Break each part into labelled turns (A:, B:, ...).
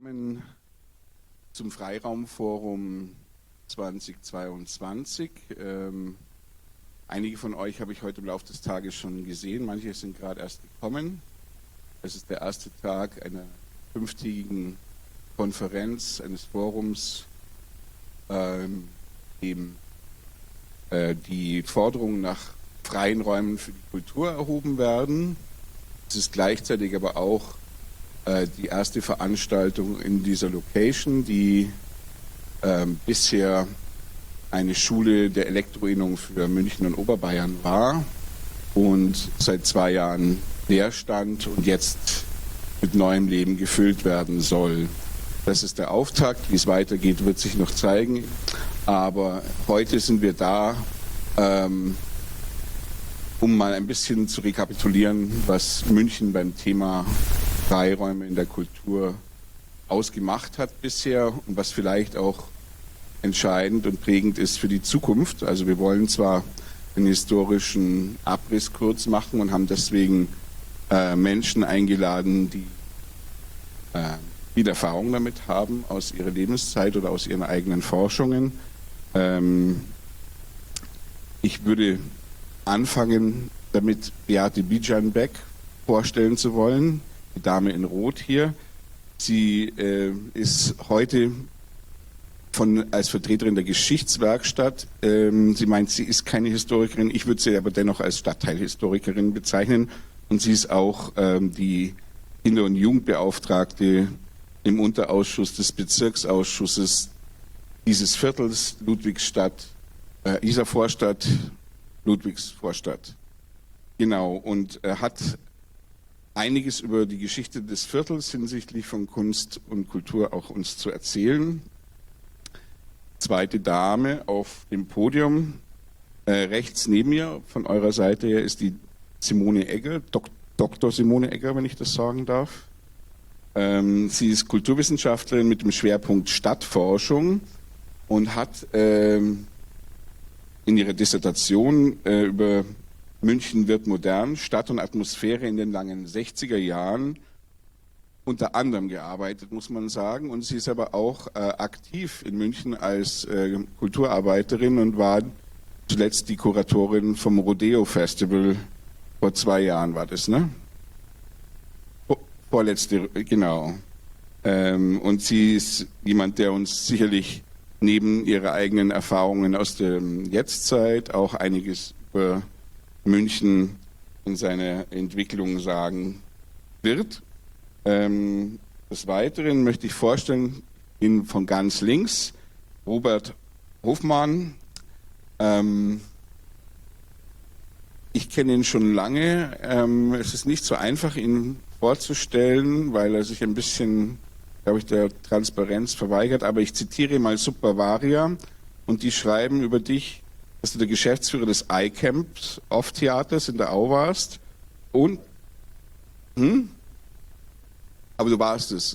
A: Willkommen zum Freiraumforum 2022. Einige von euch habe ich heute im Laufe des Tages schon gesehen, manche sind gerade erst gekommen. Es ist der erste Tag einer 5-tägigen Konferenz, eines Forums, eben die Forderungen nach freien Räumen für die Kultur erhoben werden. Es ist gleichzeitig aber auch die erste Veranstaltung in dieser Location, die bisher eine Schule der Elektroinnung für München und Oberbayern war und seit 2 Jahren leer stand und jetzt mit neuem Leben gefüllt werden soll. Das ist der Auftakt. Wie es weitergeht, wird sich noch zeigen. Aber heute sind wir da, um mal ein bisschen zu rekapitulieren, was München beim Thema Freiräume in der Kultur ausgemacht hat bisher und was vielleicht auch entscheidend und prägend ist für die Zukunft. Also wir wollen zwar einen historischen Abriss kurz machen und haben deswegen Menschen eingeladen, die viel Erfahrung damit haben aus ihrer Lebenszeit oder aus ihren eigenen Forschungen. Ich würde anfangen, damit Beate Bijan-Beck vorstellen zu wollen. Die Dame in Rot hier. Sie ist heute als Vertreterin der Geschichtswerkstatt. Sie meint, sie ist keine Historikerin. Ich würde sie aber dennoch als Stadtteilhistorikerin bezeichnen. Und sie ist auch die Kinder- und Jugendbeauftragte im Unterausschuss des Bezirksausschusses dieses Viertels Ludwigsstadt, Isarvorstadt, Ludwigsvorstadt. Genau, und hat einiges über die Geschichte des Viertels hinsichtlich von Kunst und Kultur auch uns zu erzählen. Zweite Dame auf dem Podium, rechts neben mir von eurer Seite her ist die Simone Egger, Dr. Simone Egger, wenn ich das sagen darf. Sie ist Kulturwissenschaftlerin mit dem Schwerpunkt Stadtforschung und hat in ihrer Dissertation über München wird modern, Stadt und Atmosphäre in den langen 60er Jahren unter anderem gearbeitet, muss man sagen. Und sie ist aber auch aktiv in München als Kulturarbeiterin und war zuletzt die Kuratorin vom Rodeo Festival. Vor 2 Jahren war das, ne? Vorletzte, genau. Und sie ist jemand, der uns sicherlich neben ihrer eigenen Erfahrungen aus der Jetztzeit auch einiges über München in seiner Entwicklung sagen wird. Des Weiteren möchte ich vorstellen, ihn von ganz links, Robert Hofmann. Ich kenne ihn schon lange. Es ist nicht so einfach, ihn vorzustellen, weil er sich ein bisschen, glaube ich, der Transparenz verweigert. Aber ich zitiere mal Subavaria und die schreiben über dich, dass du der Geschäftsführer des iCamps Off-Theaters in der Au warst. Und? Aber du warst es.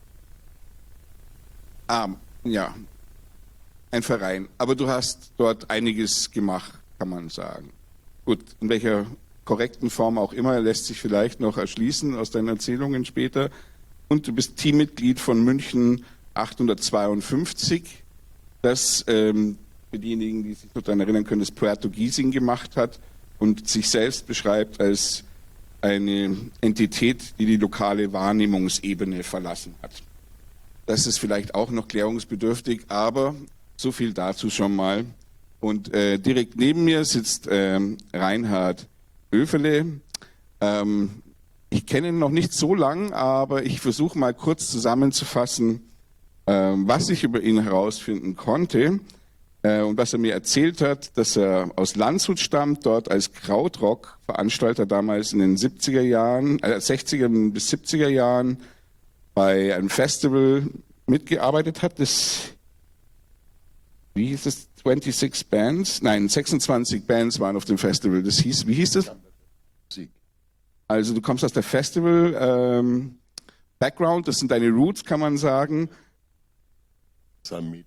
A: Ja. Ein Verein. Aber du hast dort einiges gemacht, kann man sagen. Gut, in welcher korrekten Form auch immer, lässt sich vielleicht noch erschließen aus deinen Erzählungen später. Und du bist Teammitglied von München 852, das für diejenigen, die sich noch daran erinnern können, das Puerto Giesing gemacht hat und sich selbst beschreibt als eine Entität, die die lokale Wahrnehmungsebene verlassen hat. Das ist vielleicht auch noch klärungsbedürftig, aber so viel dazu schon mal. Und direkt neben mir sitzt Reinhard Oefele. Ich kenne ihn noch nicht so lang, aber ich versuche mal kurz zusammenzufassen, was ich über ihn herausfinden konnte. Und was er mir erzählt hat, dass er aus Landshut stammt, dort als Krautrock-Veranstalter damals in den 70er Jahren, 60er bis 70er Jahren bei einem Festival mitgearbeitet hat, wie hieß es, 26 Bands? Nein, 26 Bands waren auf dem Festival. Das hieß, wie hieß das? Also du kommst aus der Festival Background, das sind deine Roots, kann man sagen.
B: Summit.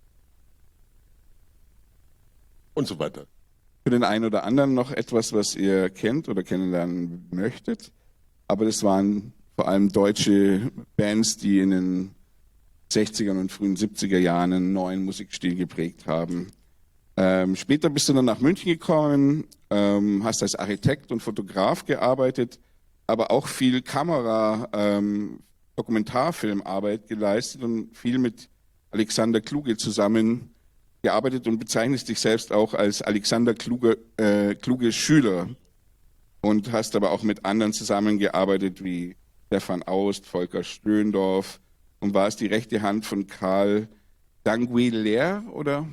B: Und so weiter.
A: Für den einen oder anderen noch etwas, was ihr kennt oder kennenlernen möchtet. Aber das waren vor allem deutsche Bands, die in den 60er und frühen 70er Jahren einen neuen Musikstil geprägt haben. Später bist du dann nach München gekommen, hast als Architekt und Fotograf gearbeitet, aber auch viel Dokumentarfilmarbeit geleistet und viel mit Alexander Kluge zusammengearbeitet und bezeichnest dich selbst auch als Alexander Kluge Schüler und hast aber auch mit anderen zusammengearbeitet wie Stefan Aust, Volker Stöndorf und warst die rechte Hand von Karl D'Anguilher oder?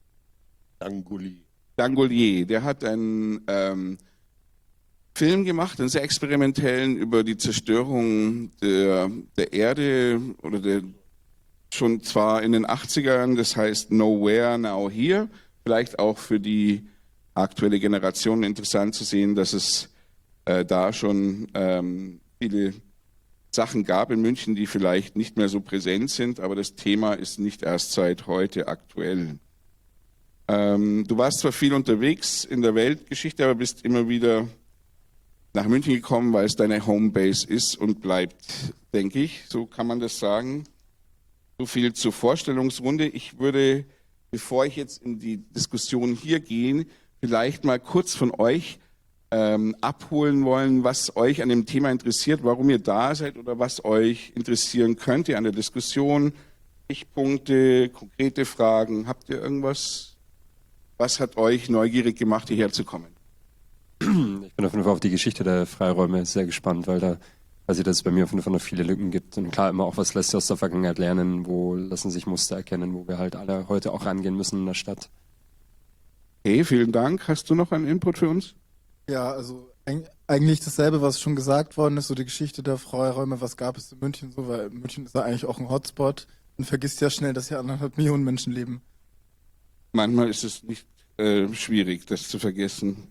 A: D'Angolier. Der hat einen Film gemacht, einen sehr experimentellen über die Zerstörung der Erde oder schon zwar in den 80ern, das heißt Nowhere, Now Here. Vielleicht auch für die aktuelle Generation interessant zu sehen, dass es da schon viele Sachen gab in München, die vielleicht nicht mehr so präsent sind, aber das Thema ist nicht erst seit heute aktuell. Du warst zwar viel unterwegs in der Weltgeschichte, aber bist immer wieder nach München gekommen, weil es deine Homebase ist und bleibt, denke ich. So kann man das sagen. So viel zur Vorstellungsrunde. Ich würde, bevor ich jetzt in die Diskussion hier gehe, vielleicht mal kurz von euch abholen wollen, was euch an dem Thema interessiert, warum ihr da seid oder was euch interessieren könnte an der Diskussion. Stichpunkte, konkrete Fragen. Habt ihr irgendwas? Was hat euch neugierig gemacht, hierher zu kommen?
C: Ich bin auf jeden Fall auf die Geschichte der Freiräume sehr gespannt, weil da quasi, dass es bei mir auf jeden Fall noch viele Lücken gibt. Und klar, immer auch, was lässt sich aus der Vergangenheit lernen, wo lassen sich Muster erkennen, wo wir halt alle heute auch rangehen müssen in der Stadt.
A: Okay, vielen Dank. Hast du noch einen Input für uns?
D: Ja, also eigentlich dasselbe, was schon gesagt worden ist, so die Geschichte der Freiräume, was gab es in München so, weil München ist ja eigentlich auch ein Hotspot und vergisst ja schnell, dass hier 1,5 Millionen Menschen leben.
A: Manchmal ist es nicht schwierig, das zu vergessen.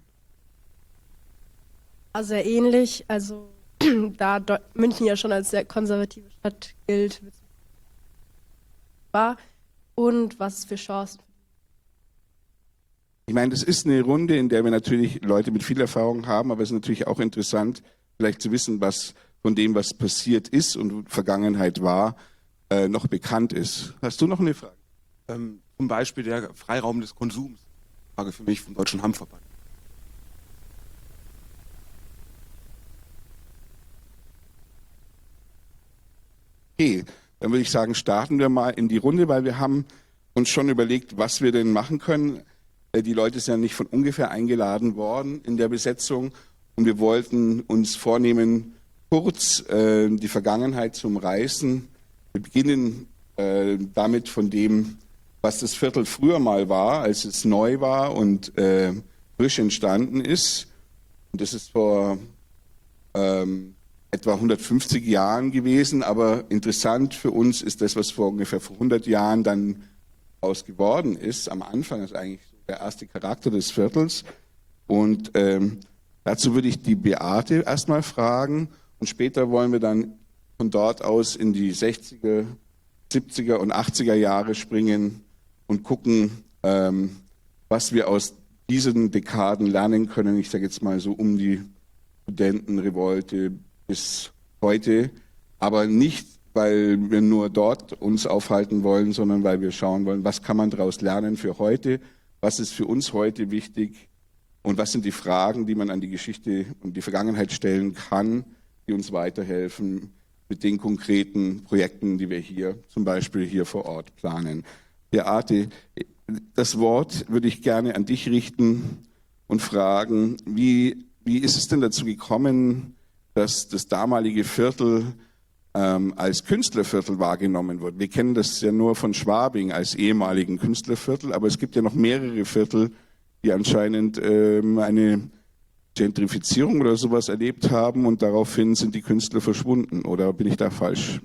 E: Sehr ähnlich, also da München ja schon als sehr konservative Stadt gilt, war und was es für Chancen.
A: Ich meine, das ist eine Runde, in der wir natürlich Leute mit viel Erfahrung haben, aber es ist natürlich auch interessant, vielleicht zu wissen, was von dem, was passiert ist und Vergangenheit war, noch bekannt ist. Hast du noch eine Frage?
F: Zum Beispiel der Freiraum des Konsums. Frage für mich vom Deutschen Hammverband.
A: Okay, dann würde ich sagen, starten wir mal in die Runde, weil wir haben uns schon überlegt, was wir denn machen können. Die Leute sind ja nicht von ungefähr eingeladen worden in der Besetzung und wir wollten uns vornehmen, kurz die Vergangenheit zu umreißen. Wir beginnen damit von dem, was das Viertel früher mal war, als es neu war und frisch entstanden ist. Und das ist vor etwa 150 Jahren gewesen, aber interessant für uns ist das, was vor ungefähr 100 Jahren dann aus geworden ist. Am Anfang ist eigentlich so der erste Charakter des Viertels. Und dazu würde ich die Beate erstmal fragen und später wollen wir dann von dort aus in die 60er, 70er und 80er Jahre springen und gucken, was wir aus diesen Dekaden lernen können. Ich sage jetzt mal so um die Studentenrevolte bis heute, aber nicht, weil wir nur dort uns aufhalten wollen, sondern weil wir schauen wollen, was kann man daraus lernen für heute, was ist für uns heute wichtig und was sind die Fragen, die man an die Geschichte und die Vergangenheit stellen kann, die uns weiterhelfen mit den konkreten Projekten, die wir hier zum Beispiel hier vor Ort planen. Beate, das Wort würde ich gerne an dich richten und fragen, wie ist es denn dazu gekommen, dass das damalige Viertel als Künstlerviertel wahrgenommen wird? Wir kennen das ja nur von Schwabing als ehemaligen Künstlerviertel, aber es gibt ja noch mehrere Viertel, die anscheinend eine Gentrifizierung oder sowas erlebt haben und daraufhin sind die Künstler verschwunden. Oder bin ich da falsch?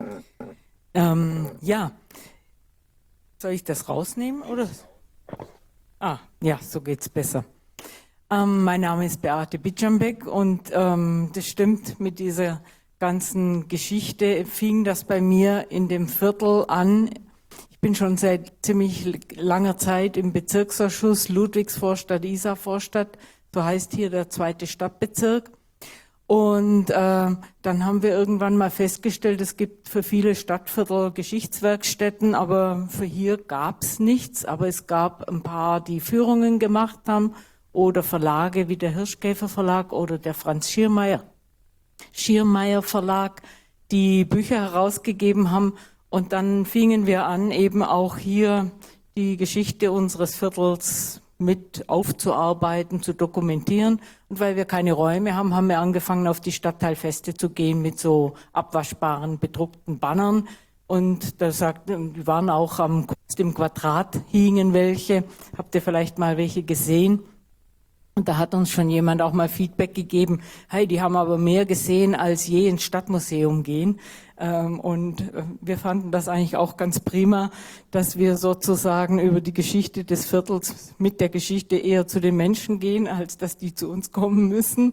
G: Ja. Soll ich das rausnehmen oder? Ja, so geht's besser. Mein Name ist Beate Bitschambeck und das stimmt mit dieser ganzen Geschichte. Fing das bei mir in dem Viertel an. Ich bin schon seit ziemlich langer Zeit im Bezirksausschuss Ludwigsvorstadt, Isarvorstadt. So heißt hier der 2. Stadtbezirk. Und dann haben wir irgendwann mal festgestellt, es gibt für viele Stadtviertel Geschichtswerkstätten, aber für hier gab's nichts. Aber es gab ein paar, die Führungen gemacht haben oder Verlage wie der Hirschkäfer Verlag oder der Franz Schiermeier Verlag, die Bücher herausgegeben haben. Und dann fingen wir an, eben auch hier die Geschichte unseres Viertels mit aufzuarbeiten, zu dokumentieren. Und weil wir keine Räume haben, haben wir angefangen, auf die Stadtteilfeste zu gehen mit so abwaschbaren, bedruckten Bannern. Und da die waren auch am Kunst im Quadrat, hingen welche. Habt ihr vielleicht mal welche gesehen? Und da hat uns schon jemand auch mal Feedback gegeben, hey, die haben aber mehr gesehen, als je ins Stadtmuseum gehen. Und wir fanden das eigentlich auch ganz prima, dass wir sozusagen über die Geschichte des Viertels mit der Geschichte eher zu den Menschen gehen, als dass die zu uns kommen müssen.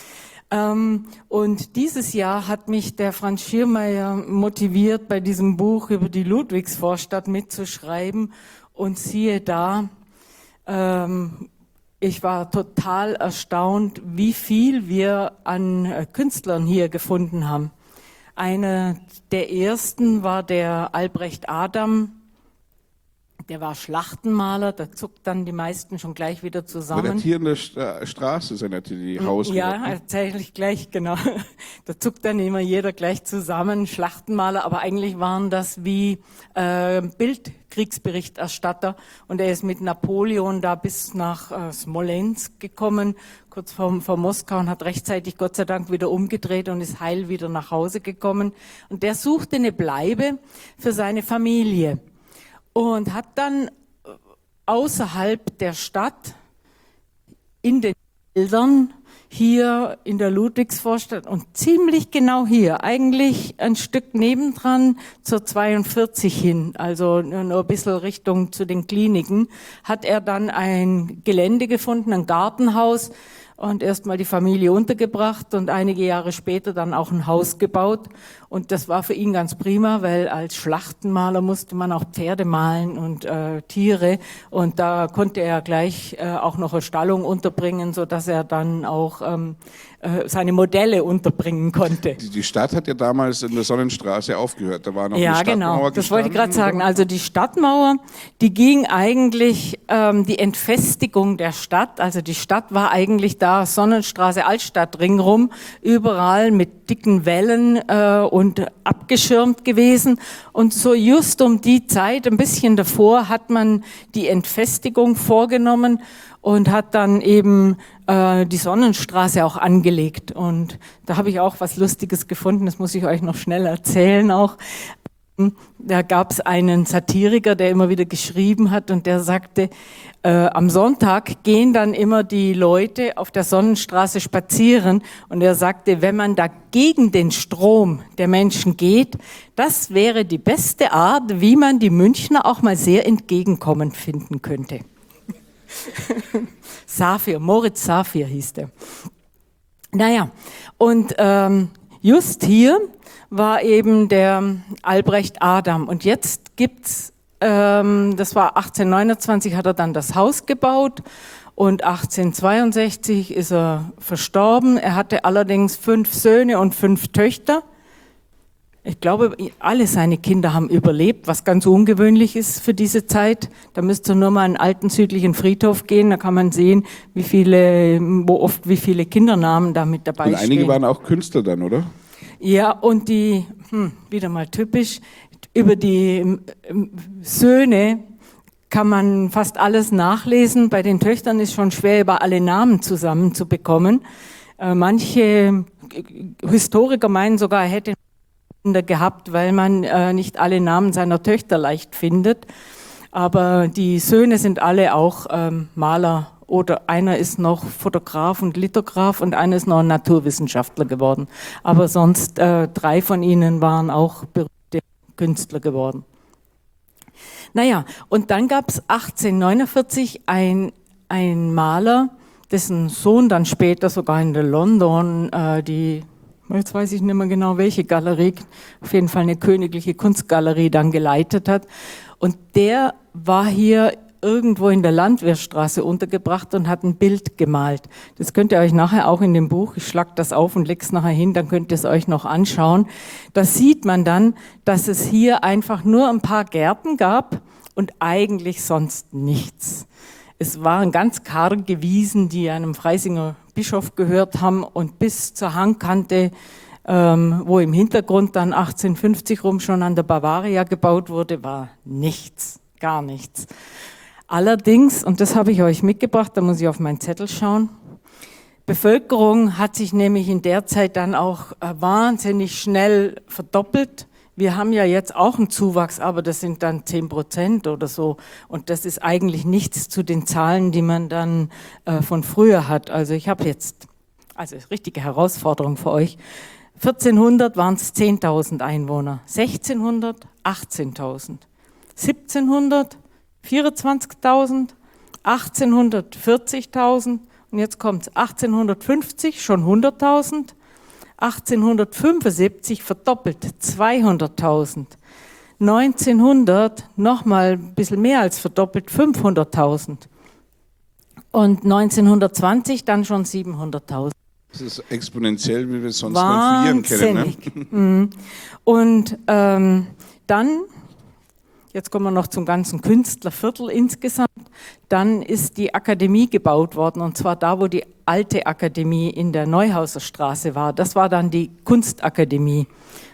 G: Und dieses Jahr hat mich der Franz Schiermeier motiviert, bei diesem Buch über die Ludwigsvorstadt mitzuschreiben. Und siehe da, ich war total erstaunt, wie viel wir an Künstlern hier gefunden haben. Einer der ersten war der Albrecht Adam. Der war Schlachtenmaler, da zuckt dann die meisten schon gleich wieder
A: Aber
G: zusammen.
A: der hier in der Straße sind natürlich die Haus.
G: Ja, erzähle ich gleich, genau. Da zuckt dann immer jeder gleich zusammen, Schlachtenmaler, aber eigentlich waren das wie Bildkriegsberichterstatter. Und er ist mit Napoleon da bis nach Smolensk gekommen, kurz vor Moskau, und hat rechtzeitig Gott sei Dank wieder umgedreht und ist heil wieder nach Hause gekommen. Und der suchte eine Bleibe für seine Familie. Und hat dann außerhalb der Stadt in den Wäldern hier in der Ludwigsvorstadt und ziemlich genau hier, eigentlich ein Stück nebendran zur 42 hin, also nur ein bisschen Richtung zu den Kliniken, hat er dann ein Gelände gefunden, ein Gartenhaus, und erstmal die Familie untergebracht und einige Jahre später dann auch ein Haus gebaut. Und das war für ihn ganz prima, weil als Schlachtenmaler musste man auch Pferde malen und Tiere. Und da konnte er gleich auch noch eine Stallung unterbringen, so dass er dann auch seine Modelle unterbringen konnte.
A: Die Stadt hat ja damals in der Sonnenstraße aufgehört. Da war noch
G: Ja,
A: eine Stadtmauer
G: genau. Das wollte ich gerade
A: gestanden,
G: sagen. Also die Stadtmauer, die ging eigentlich die Entfestigung der Stadt. Also die Stadt war eigentlich da, Sonnenstraße, Altstadt, Ringrum, überall mit dicken Wällen und abgeschirmt gewesen. Und so just um die Zeit, ein bisschen davor, hat man die Entfestigung vorgenommen und hat dann eben die Sonnenstraße auch angelegt. Und da habe ich auch was Lustiges gefunden, das muss ich euch noch schnell erzählen auch. Da gab es einen Satiriker, der immer wieder geschrieben hat und der sagte, am Sonntag gehen dann immer die Leute auf der Sonnenstraße spazieren, und er sagte, wenn man da gegen den Strom der Menschen geht, das wäre die beste Art, wie man die Münchner auch mal sehr entgegenkommend finden könnte. Saphir, Moritz Saphir hieß der. Naja, und just hier war eben der Albrecht Adam. Und jetzt gibt's, das war 1829, hat er dann das Haus gebaut, und 1862 ist er verstorben. Er hatte allerdings 5 Söhne und 5 Töchter. Ich glaube, alle seine Kinder haben überlebt, was ganz ungewöhnlich ist für diese Zeit. Da müsst ihr nur mal in einen alten südlichen Friedhof gehen, da kann man sehen, wie viele Kindernamen da mit dabei stehen.
A: Und einige waren auch Künstler dann, oder?
G: Ja, und die, wieder mal typisch, über die Söhne kann man fast alles nachlesen. Bei den Töchtern ist schon schwer, über alle Namen zusammenzubekommen. Manche Historiker meinen sogar, er hätte Kinder gehabt, weil man nicht alle Namen seiner Töchter leicht findet. Aber die Söhne sind alle auch Maler, oder einer ist noch Fotograf und Lithograf und einer ist noch ein Naturwissenschaftler geworden. Aber sonst 3 von ihnen waren auch berühmte Künstler geworden. Naja, und dann gab es 1849 ein Maler, dessen Sohn dann später sogar in der London jetzt weiß ich nicht mehr genau welche Galerie, auf jeden Fall eine königliche Kunstgalerie dann geleitet hat. Und der war hier irgendwo in der Landwehrstraße untergebracht und hat ein Bild gemalt. Das könnt ihr euch nachher auch in dem Buch, ich schlag das auf und leg's nachher hin, dann könnt ihr es euch noch anschauen. Da sieht man dann, dass es hier einfach nur ein paar Gärten gab und eigentlich sonst nichts. Es waren ganz karge Wiesen, die einem Freisinger Bischof gehört haben, und bis zur Hangkante, wo im Hintergrund dann 1850 rum schon an der Bavaria gebaut wurde, war nichts, gar nichts. Allerdings, und das habe ich euch mitgebracht, da muss ich auf meinen Zettel schauen, Bevölkerung hat sich nämlich in der Zeit dann auch wahnsinnig schnell verdoppelt. Wir haben ja jetzt auch einen Zuwachs, aber das sind dann 10% oder so. Und das ist eigentlich nichts zu den Zahlen, die man dann von früher hat. Also ich habe jetzt, richtige Herausforderung für euch. 1400 waren es 10.000 Einwohner, 1600 18.000, 1700 24.000, 1800 40.000 und jetzt kommt es 1850 schon 100.000, 1875 verdoppelt 200.000, 1900 nochmal ein bisschen mehr als verdoppelt 500.000 und 1920 dann schon 700.000.
A: Das ist exponentiell, wie wir es sonst von Vieren kennen. Ne?
G: Und dann, jetzt kommen wir noch zum ganzen Künstlerviertel insgesamt, dann ist die Akademie gebaut worden, und zwar da, wo die alte Akademie in der Neuhauser Straße war. Das war dann die Kunstakademie.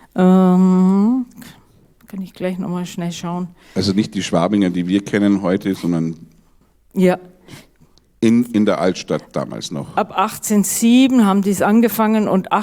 G: Kann ich gleich nochmal schnell schauen.
A: Also nicht die Schwabinger, die wir kennen heute, sondern
G: ja.
A: In der Altstadt damals noch.
G: Ab 1807 haben die es angefangen und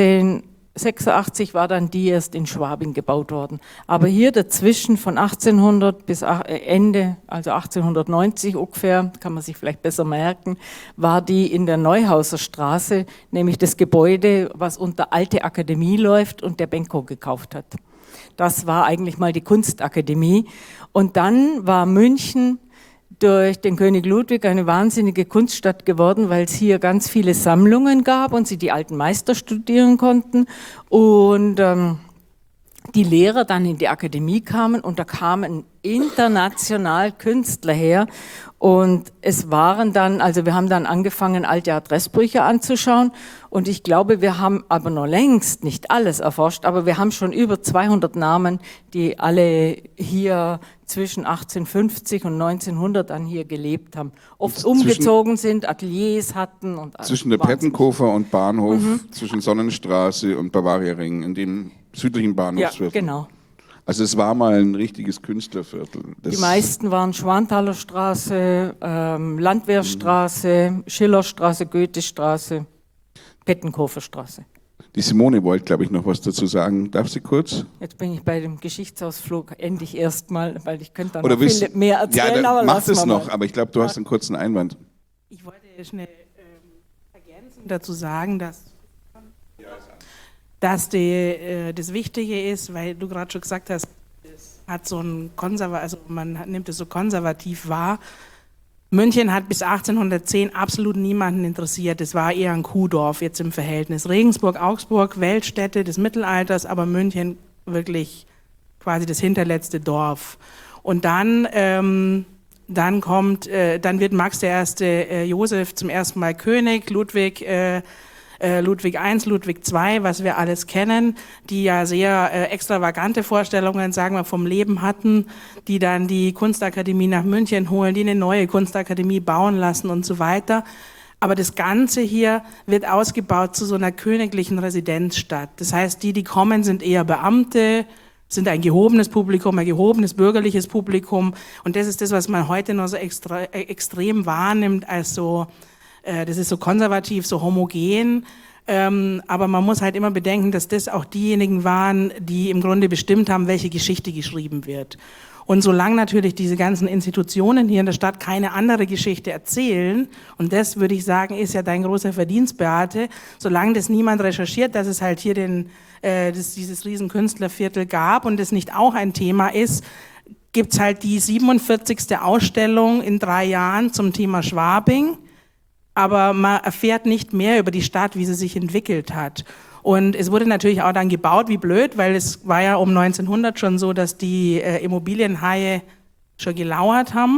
G: 1886 war dann die erst in Schwabing gebaut worden. Aber hier dazwischen von 1800 bis Ende, also 1890 ungefähr, kann man sich vielleicht besser merken, war die in der Neuhauser Straße, nämlich das Gebäude, was unter Alte Akademie läuft und der Benko gekauft hat. Das war eigentlich mal die Kunstakademie. Und dann war München durch den König Ludwig eine wahnsinnige Kunststadt geworden, weil es hier ganz viele Sammlungen gab und sie die alten Meister studieren konnten und die Lehrer dann in die Akademie kamen und da kamen international Künstler her und es waren dann, also wir haben dann angefangen, alte Adressbücher anzuschauen und ich glaube, wir haben aber noch längst nicht alles erforscht, aber wir haben schon über 200 Namen, die alle hier zwischen 1850 und 1900 dann hier gelebt haben. Oft umgezogen sind, Ateliers hatten und alles.
A: Zwischen der Pettenkofer und Bahnhof, zwischen Sonnenstraße und Bavariaring, in dem südlichen Bahnhofsviertel.
G: Ja, genau.
A: Also es war mal ein richtiges Künstlerviertel.
G: Die meisten waren Schwanthaler Straße, Landwehrstraße, Schillerstraße, Goethestraße, Pettenkofer Straße.
A: Die Simone wollte, glaube ich, noch was dazu sagen. Darf sie kurz?
G: Jetzt bin ich bei dem Geschichtsausflug endlich erstmal, weil ich könnte da
A: Oder
G: noch viel mehr erzählen,
A: ja,
G: aber
A: mach
G: lassen
A: das
G: wir
A: noch,
G: mal.
A: aber ich glaube, du hast einen kurzen Einwand.
H: Ich wollte schnell ergänzend dazu sagen, dass das Wichtige ist, weil du gerade schon gesagt hast, es hat so ein man nimmt es so konservativ wahr. München hat bis 1810 absolut niemanden interessiert. Es war eher ein Kuhdorf jetzt im Verhältnis. Regensburg, Augsburg, Weltstädte des Mittelalters, aber München wirklich quasi das hinterletzte Dorf. Und dann wird Max I. Joseph zum ersten Mal König, Ludwig I., Ludwig II., was wir alles kennen, die ja sehr extravagante Vorstellungen, sagen wir, vom Leben hatten, die dann die Kunstakademie nach München holen, die eine neue Kunstakademie bauen lassen und so weiter. Aber das Ganze hier wird ausgebaut zu so einer königlichen Residenzstadt. Das heißt, die kommen, sind eher Beamte, sind ein gehobenes Publikum, ein gehobenes bürgerliches Publikum. Und das ist das, was man heute noch so extrem wahrnimmt als so, das ist so konservativ, so homogen, aber man muss halt immer bedenken, dass das auch diejenigen waren, die im Grunde bestimmt haben, welche Geschichte geschrieben wird. Und solange natürlich diese ganzen Institutionen hier in der Stadt keine andere Geschichte erzählen, und das würde ich sagen, ist ja dein großer Verdienst, Beate, solange das niemand recherchiert, dass es halt hier dieses Riesenkünstlerviertel gab und es nicht auch ein Thema ist, gibt's halt die 47. Ausstellung in 3 Jahren zum Thema Schwabing. Aber man erfährt nicht mehr über die Stadt, wie sie sich entwickelt hat. Und es wurde natürlich auch dann gebaut, wie blöd, weil es war ja um 1900 schon so, dass die Immobilienhaie schon gelauert haben.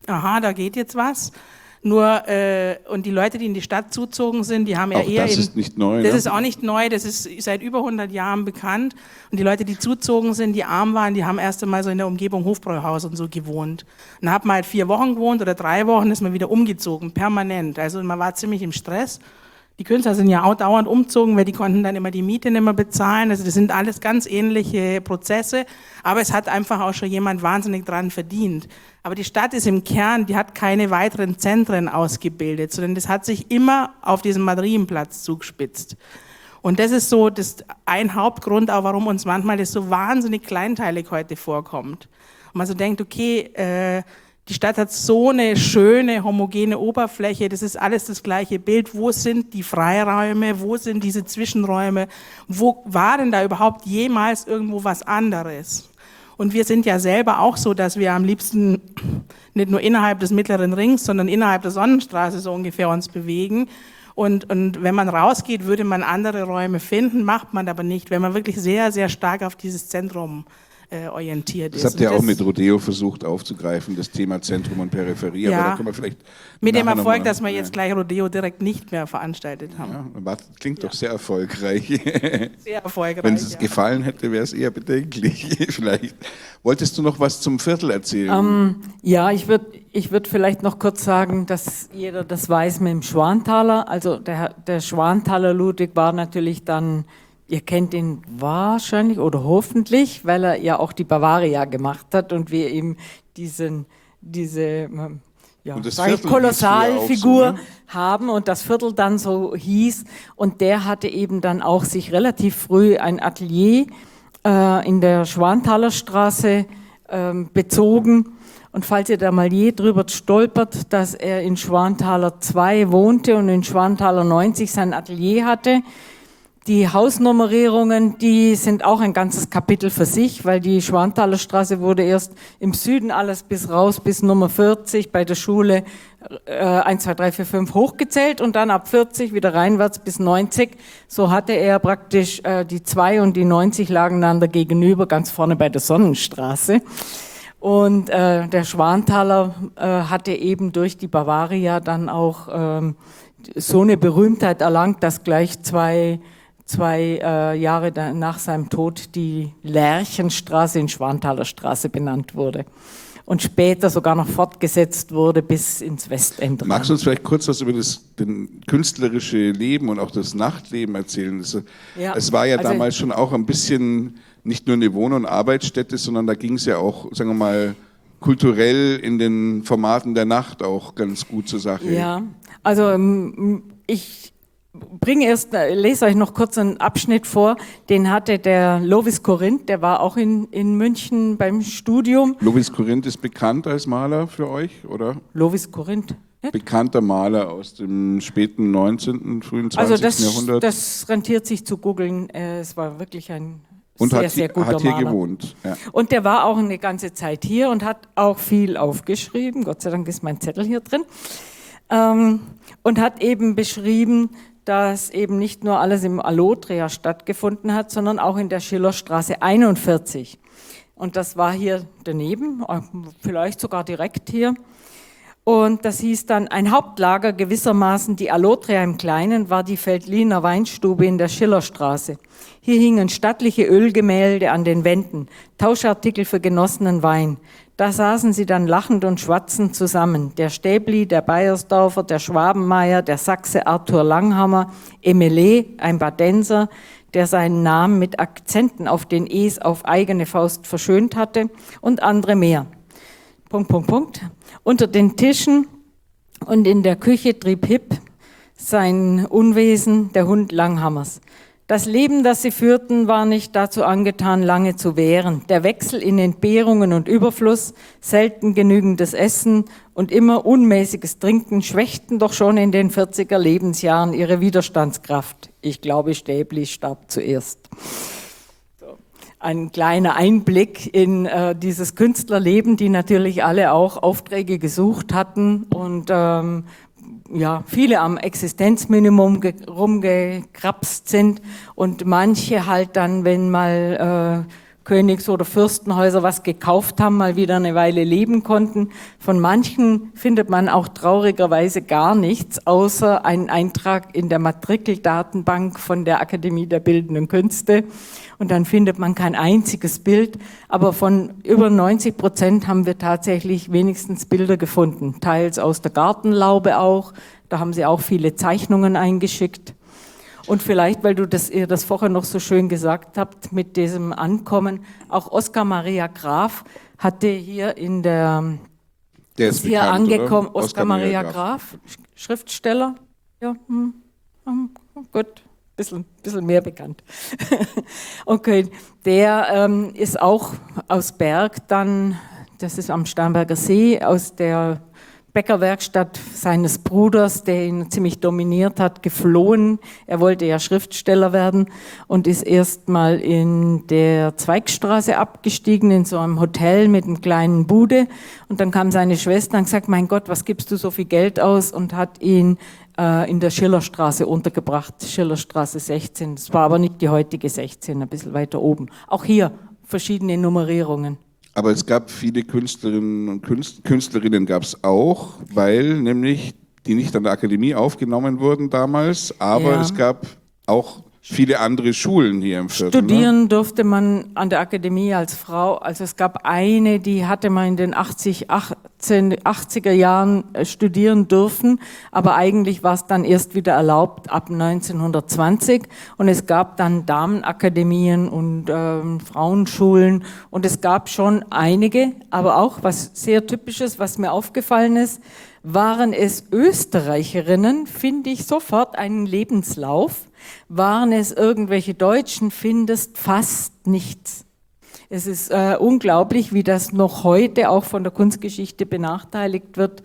H: aha, da geht jetzt was. Nur, und die Leute, die in die Stadt zuzogen sind, die haben ja
A: Auch
H: eher
A: das ist nicht neu.
H: Das
A: Ne?
H: ist auch nicht neu, das ist seit über 100 Jahren bekannt. Und die Leute, die zuzogen sind, die arm waren, die haben erst einmal so in der Umgebung Hofbräuhaus und so gewohnt. Und dann hat man halt 4 Wochen gewohnt oder 3 Wochen, ist man wieder umgezogen, permanent. Also man war ziemlich im Stress. Die Künstler sind ja auch dauernd umzogen, weil die konnten dann immer die Miete nicht mehr bezahlen. Also das sind alles ganz ähnliche Prozesse. Aber es hat einfach auch schon jemand wahnsinnig dran verdient. Aber die Stadt ist im Kern, die hat keine weiteren Zentren ausgebildet, sondern das hat sich immer auf diesem Marienplatz zugespitzt. Und das ist so ein Hauptgrund auch, warum uns manchmal das so wahnsinnig kleinteilig heute vorkommt. Und man so denkt, okay, die Stadt hat so eine schöne, homogene Oberfläche, das ist alles das gleiche Bild. Wo sind die Freiräume, wo sind diese Zwischenräume, wo war denn da überhaupt jemals irgendwo was anderes? Und wir sind ja selber auch so, dass wir am liebsten nicht nur innerhalb des Mittleren Rings, sondern innerhalb der Sonnenstraße so ungefähr uns bewegen. Und wenn man rausgeht, würde man andere Räume finden, macht man aber nicht, wenn man wirklich sehr, sehr stark auf dieses Zentrum orientiert ist.
A: Das habt ihr auch mit Rodeo versucht aufzugreifen, das Thema Zentrum und Peripherie.
H: Ja,
A: aber da können wir vielleicht
H: mit dem
A: nachher
H: Erfolg,
A: noch mal-
H: dass wir jetzt gleich Rodeo direkt nicht mehr veranstaltet haben.
A: Ja, klingt doch sehr erfolgreich.
H: Sehr erfolgreich.
A: Wenn es
H: ja.
A: gefallen hätte, wäre es eher bedenklich. Vielleicht. Wolltest du noch was zum Viertel erzählen?
G: Ja, ich würd vielleicht noch kurz sagen, dass jeder das weiß mit dem Schwanthaler. Also der Schwanthaler Ludwig war natürlich dann, ihr kennt ihn wahrscheinlich oder hoffentlich, weil er ja auch die Bavaria gemacht hat und wir ihm diese
A: Und das
G: sag ich,
A: Viertel
G: Kolossalfigur
A: hieß früher auch so, ne?
G: haben und das Viertel dann so hieß. Und der hatte eben dann auch sich relativ früh ein Atelier in der Schwanthaler Straße bezogen. Und falls ihr da mal je drüber stolpert, dass er in Schwanthaler 2 wohnte und in Schwanthaler 90 sein Atelier hatte, die Hausnummerierungen, die sind auch ein ganzes Kapitel für sich, weil die Schwanthaler Straße wurde erst im Süden alles bis Nummer 40 bei der Schule 1, 2, 3, 4, 5 hochgezählt und dann ab 40 wieder reinwärts bis 90. So hatte er praktisch die 2 und die 90 lagen einander gegenüber, ganz vorne bei der Sonnenstraße. Und der Schwanthaler hatte eben durch die Bavaria dann auch so eine Berühmtheit erlangt, dass gleich zwei Jahre nach seinem Tod die Lerchenstraße in Schwanthaler Straße benannt wurde und später sogar noch fortgesetzt wurde bis ins Westend.
A: Magst du uns vielleicht kurz was über das künstlerische Leben und auch das Nachtleben erzählen?
G: Ja,
A: Es war ja
G: also
A: damals schon auch ein bisschen nicht nur eine Wohn- und Arbeitsstätte, sondern da ging es ja auch, sagen wir mal, kulturell in den Formaten der Nacht auch ganz gut zur Sache.
G: Ja, also ich lese euch noch kurz einen Abschnitt vor, den hatte der Lovis Corinth, der war auch in München beim Studium.
A: Lovis Corinth ist bekannt als Maler für euch, oder?
G: Lovis Corinth.
A: Bekannter Maler aus dem späten 19., frühen 20.
G: Also
A: Jahrhundert.
G: das rentiert sich zu googeln. Es war wirklich ein
A: Und
G: sehr,
A: hat
G: sehr guter
A: hier
G: Maler.
A: gewohnt. Ja.
G: Und der war auch eine ganze Zeit hier und hat auch viel aufgeschrieben. Gott sei Dank ist mein Zettel hier drin. Und hat eben beschrieben, dass eben nicht nur alles im Allotria stattgefunden hat, sondern auch in der Schillerstraße 41. Und das war hier daneben, vielleicht sogar direkt hier. Und das hieß dann, ein Hauptlager gewissermaßen, die Allotria im Kleinen, war die Veltliner Weinstube in der Schillerstraße. Hier hingen stattliche Ölgemälde an den Wänden, Tauschartikel für genossenen Wein. Da saßen sie dann lachend und schwatzend zusammen. Der Stäbli, der Bayersdorfer, der Schwabenmeier, der Sachse Arthur Langhammer, Emele, ein Badenser, der seinen Namen mit Akzenten auf den E's auf eigene Faust verschönt hatte, und andere mehr. ... Unter den Tischen und in der Küche trieb Hipp sein Unwesen, der Hund Langhammers. Das Leben, das sie führten, war nicht dazu angetan, lange zu währen. Der Wechsel in Entbehrungen und Überfluss, selten genügendes Essen und immer unmäßiges Trinken schwächten doch schon in den 40er Lebensjahren ihre Widerstandskraft. Ich glaube, Stäbli starb zuerst. Ein kleiner Einblick in dieses Künstlerleben, die natürlich alle auch Aufträge gesucht hatten und viele am Existenzminimum rumgekrapst sind und manche halt dann, wenn mal Königs- oder Fürstenhäuser was gekauft haben, mal wieder eine Weile leben konnten. Von manchen findet man auch traurigerweise gar nichts, außer einen Eintrag in der Matrikeldatenbank von der Akademie der Bildenden Künste. Und dann findet man kein einziges Bild, aber von über 90% haben wir tatsächlich wenigstens Bilder gefunden, teils aus der Gartenlaube auch, da haben sie auch viele Zeichnungen eingeschickt. Und vielleicht, weil ihr das vorher noch so schön gesagt habt, mit diesem Ankommen, auch Oskar Maria Graf hatte hier
A: Der ist
G: hier
A: bekannt,
G: angekommen,
A: oder?
G: Oskar Maria Graf, Schriftsteller, ja, gut. Bisschen mehr bekannt. Okay, der ist auch aus Berg dann, das ist am Starnberger See, aus der Bäckerwerkstatt seines Bruders, der ihn ziemlich dominiert hat, geflohen. Er wollte ja Schriftsteller werden und ist erstmal in der Zweigstraße abgestiegen, in so einem Hotel mit einem kleinen Bude. Und dann kam seine Schwester und gesagt, mein Gott, was gibst du so viel Geld aus? Und hat ihn in der Schillerstraße untergebracht, Schillerstraße 16. Das war aber nicht die heutige 16, ein bisschen weiter oben. Auch hier verschiedene Nummerierungen.
A: Aber es gab viele Künstlerinnen und Künstlerinnen gab es auch, weil nämlich die nicht an der Akademie aufgenommen wurden damals, aber
G: Ja.
A: es gab auch viele andere Schulen hier im Viertel. Ne?
G: Studieren durfte man an der Akademie als Frau. Also es gab eine, die hatte man in den 80er Jahren studieren dürfen, aber eigentlich war es dann erst wieder erlaubt ab 1920. Und es gab dann Damenakademien und Frauenschulen und es gab schon einige, aber auch was sehr Typisches, was mir aufgefallen ist, waren es Österreicherinnen, finde ich sofort einen Lebenslauf. Waren es irgendwelche Deutschen, findest fast nichts. Es ist unglaublich, wie das noch heute auch von der Kunstgeschichte benachteiligt wird.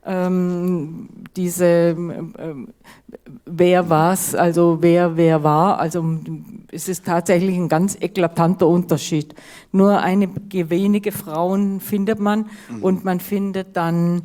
G: Wer was, also wer war. Also es ist tatsächlich ein ganz eklatanter Unterschied. Nur wenige Frauen findet man und man findet dann,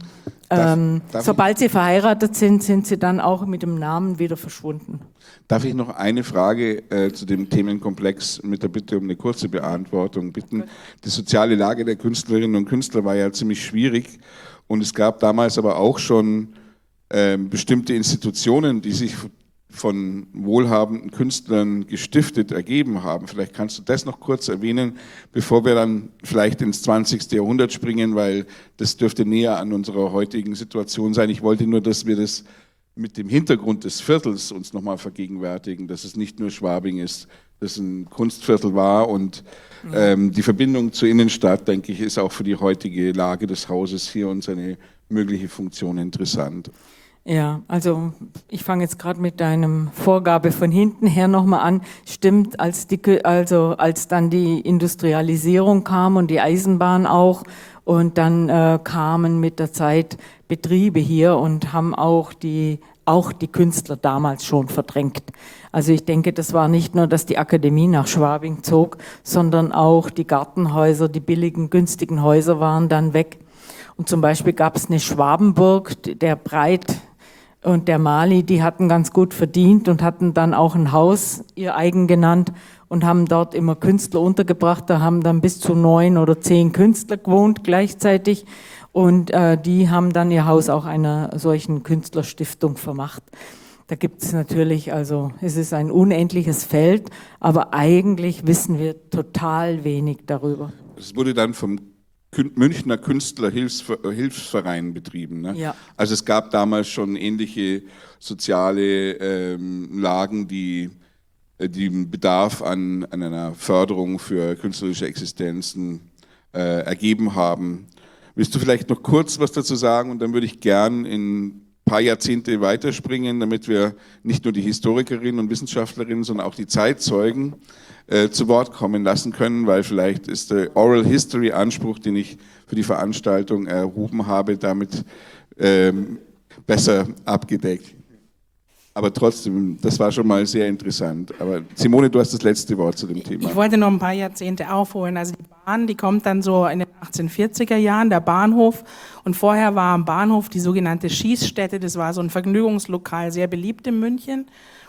G: sobald sie verheiratet sind, sind sie dann auch mit dem Namen wieder verschwunden.
A: Darf ich noch eine Frage zu dem Themenkomplex mit der Bitte um eine kurze Beantwortung bitten? Die soziale Lage der Künstlerinnen und Künstler war ja ziemlich schwierig und es gab damals aber auch schon bestimmte Institutionen, die sich von wohlhabenden Künstlern gestiftet ergeben haben. Vielleicht kannst du das noch kurz erwähnen, bevor wir dann vielleicht ins 20. Jahrhundert springen, weil das dürfte näher an unserer heutigen Situation sein. Ich wollte nur, dass wir das mit dem Hintergrund des Viertels uns nochmal vergegenwärtigen, dass es nicht nur Schwabing ist, das ein Kunstviertel war und die Verbindung zur Innenstadt, denke ich, ist auch für die heutige Lage des Hauses hier und seine mögliche Funktion interessant.
G: Ja, also ich fange jetzt gerade mit deinem Vorgabe von hinten her nochmal an. Stimmt, als dann die Industrialisierung kam und die Eisenbahn auch und dann kamen mit der Zeit Betriebe hier und haben auch die Künstler damals schon verdrängt. Also ich denke, das war nicht nur, dass die Akademie nach Schwabing zog, sondern auch die Gartenhäuser, die billigen, günstigen Häuser waren dann weg. Und zum Beispiel gab es eine Schwabenburg, der Breit und der Mali, die hatten ganz gut verdient und hatten dann auch ein Haus ihr eigen genannt und haben dort immer Künstler untergebracht. Da haben dann bis zu 9 oder 10 Künstler gewohnt gleichzeitig und die haben dann ihr Haus auch einer solchen Künstlerstiftung vermacht. Da gibt es natürlich, also es ist ein unendliches Feld, aber eigentlich wissen wir total wenig darüber.
A: Es wurde dann vom Münchner Künstlerhilfsverein betrieben. Ne?
G: Ja.
A: Also es gab damals schon ähnliche soziale Lagen, die Bedarf an einer Förderung für künstlerische Existenzen ergeben haben. Willst du vielleicht noch kurz was dazu sagen und dann würde ich gern in ein paar Jahrzehnte weiterspringen, damit wir nicht nur die Historikerinnen und Wissenschaftlerinnen, sondern auch die Zeitzeugen zu Wort kommen lassen können, weil vielleicht ist der Oral History Anspruch, den ich für die Veranstaltung erhoben habe, damit besser abgedeckt. Aber trotzdem, das war schon mal sehr interessant. Aber Simone, du hast das letzte Wort zu dem Thema.
H: Ich wollte noch ein paar Jahrzehnte aufholen. Also die Bahn, die kommt dann so in den 1840er Jahren, der Bahnhof. Und vorher war am Bahnhof die sogenannte Schießstätte. Das war so ein Vergnügungslokal, sehr beliebt in München.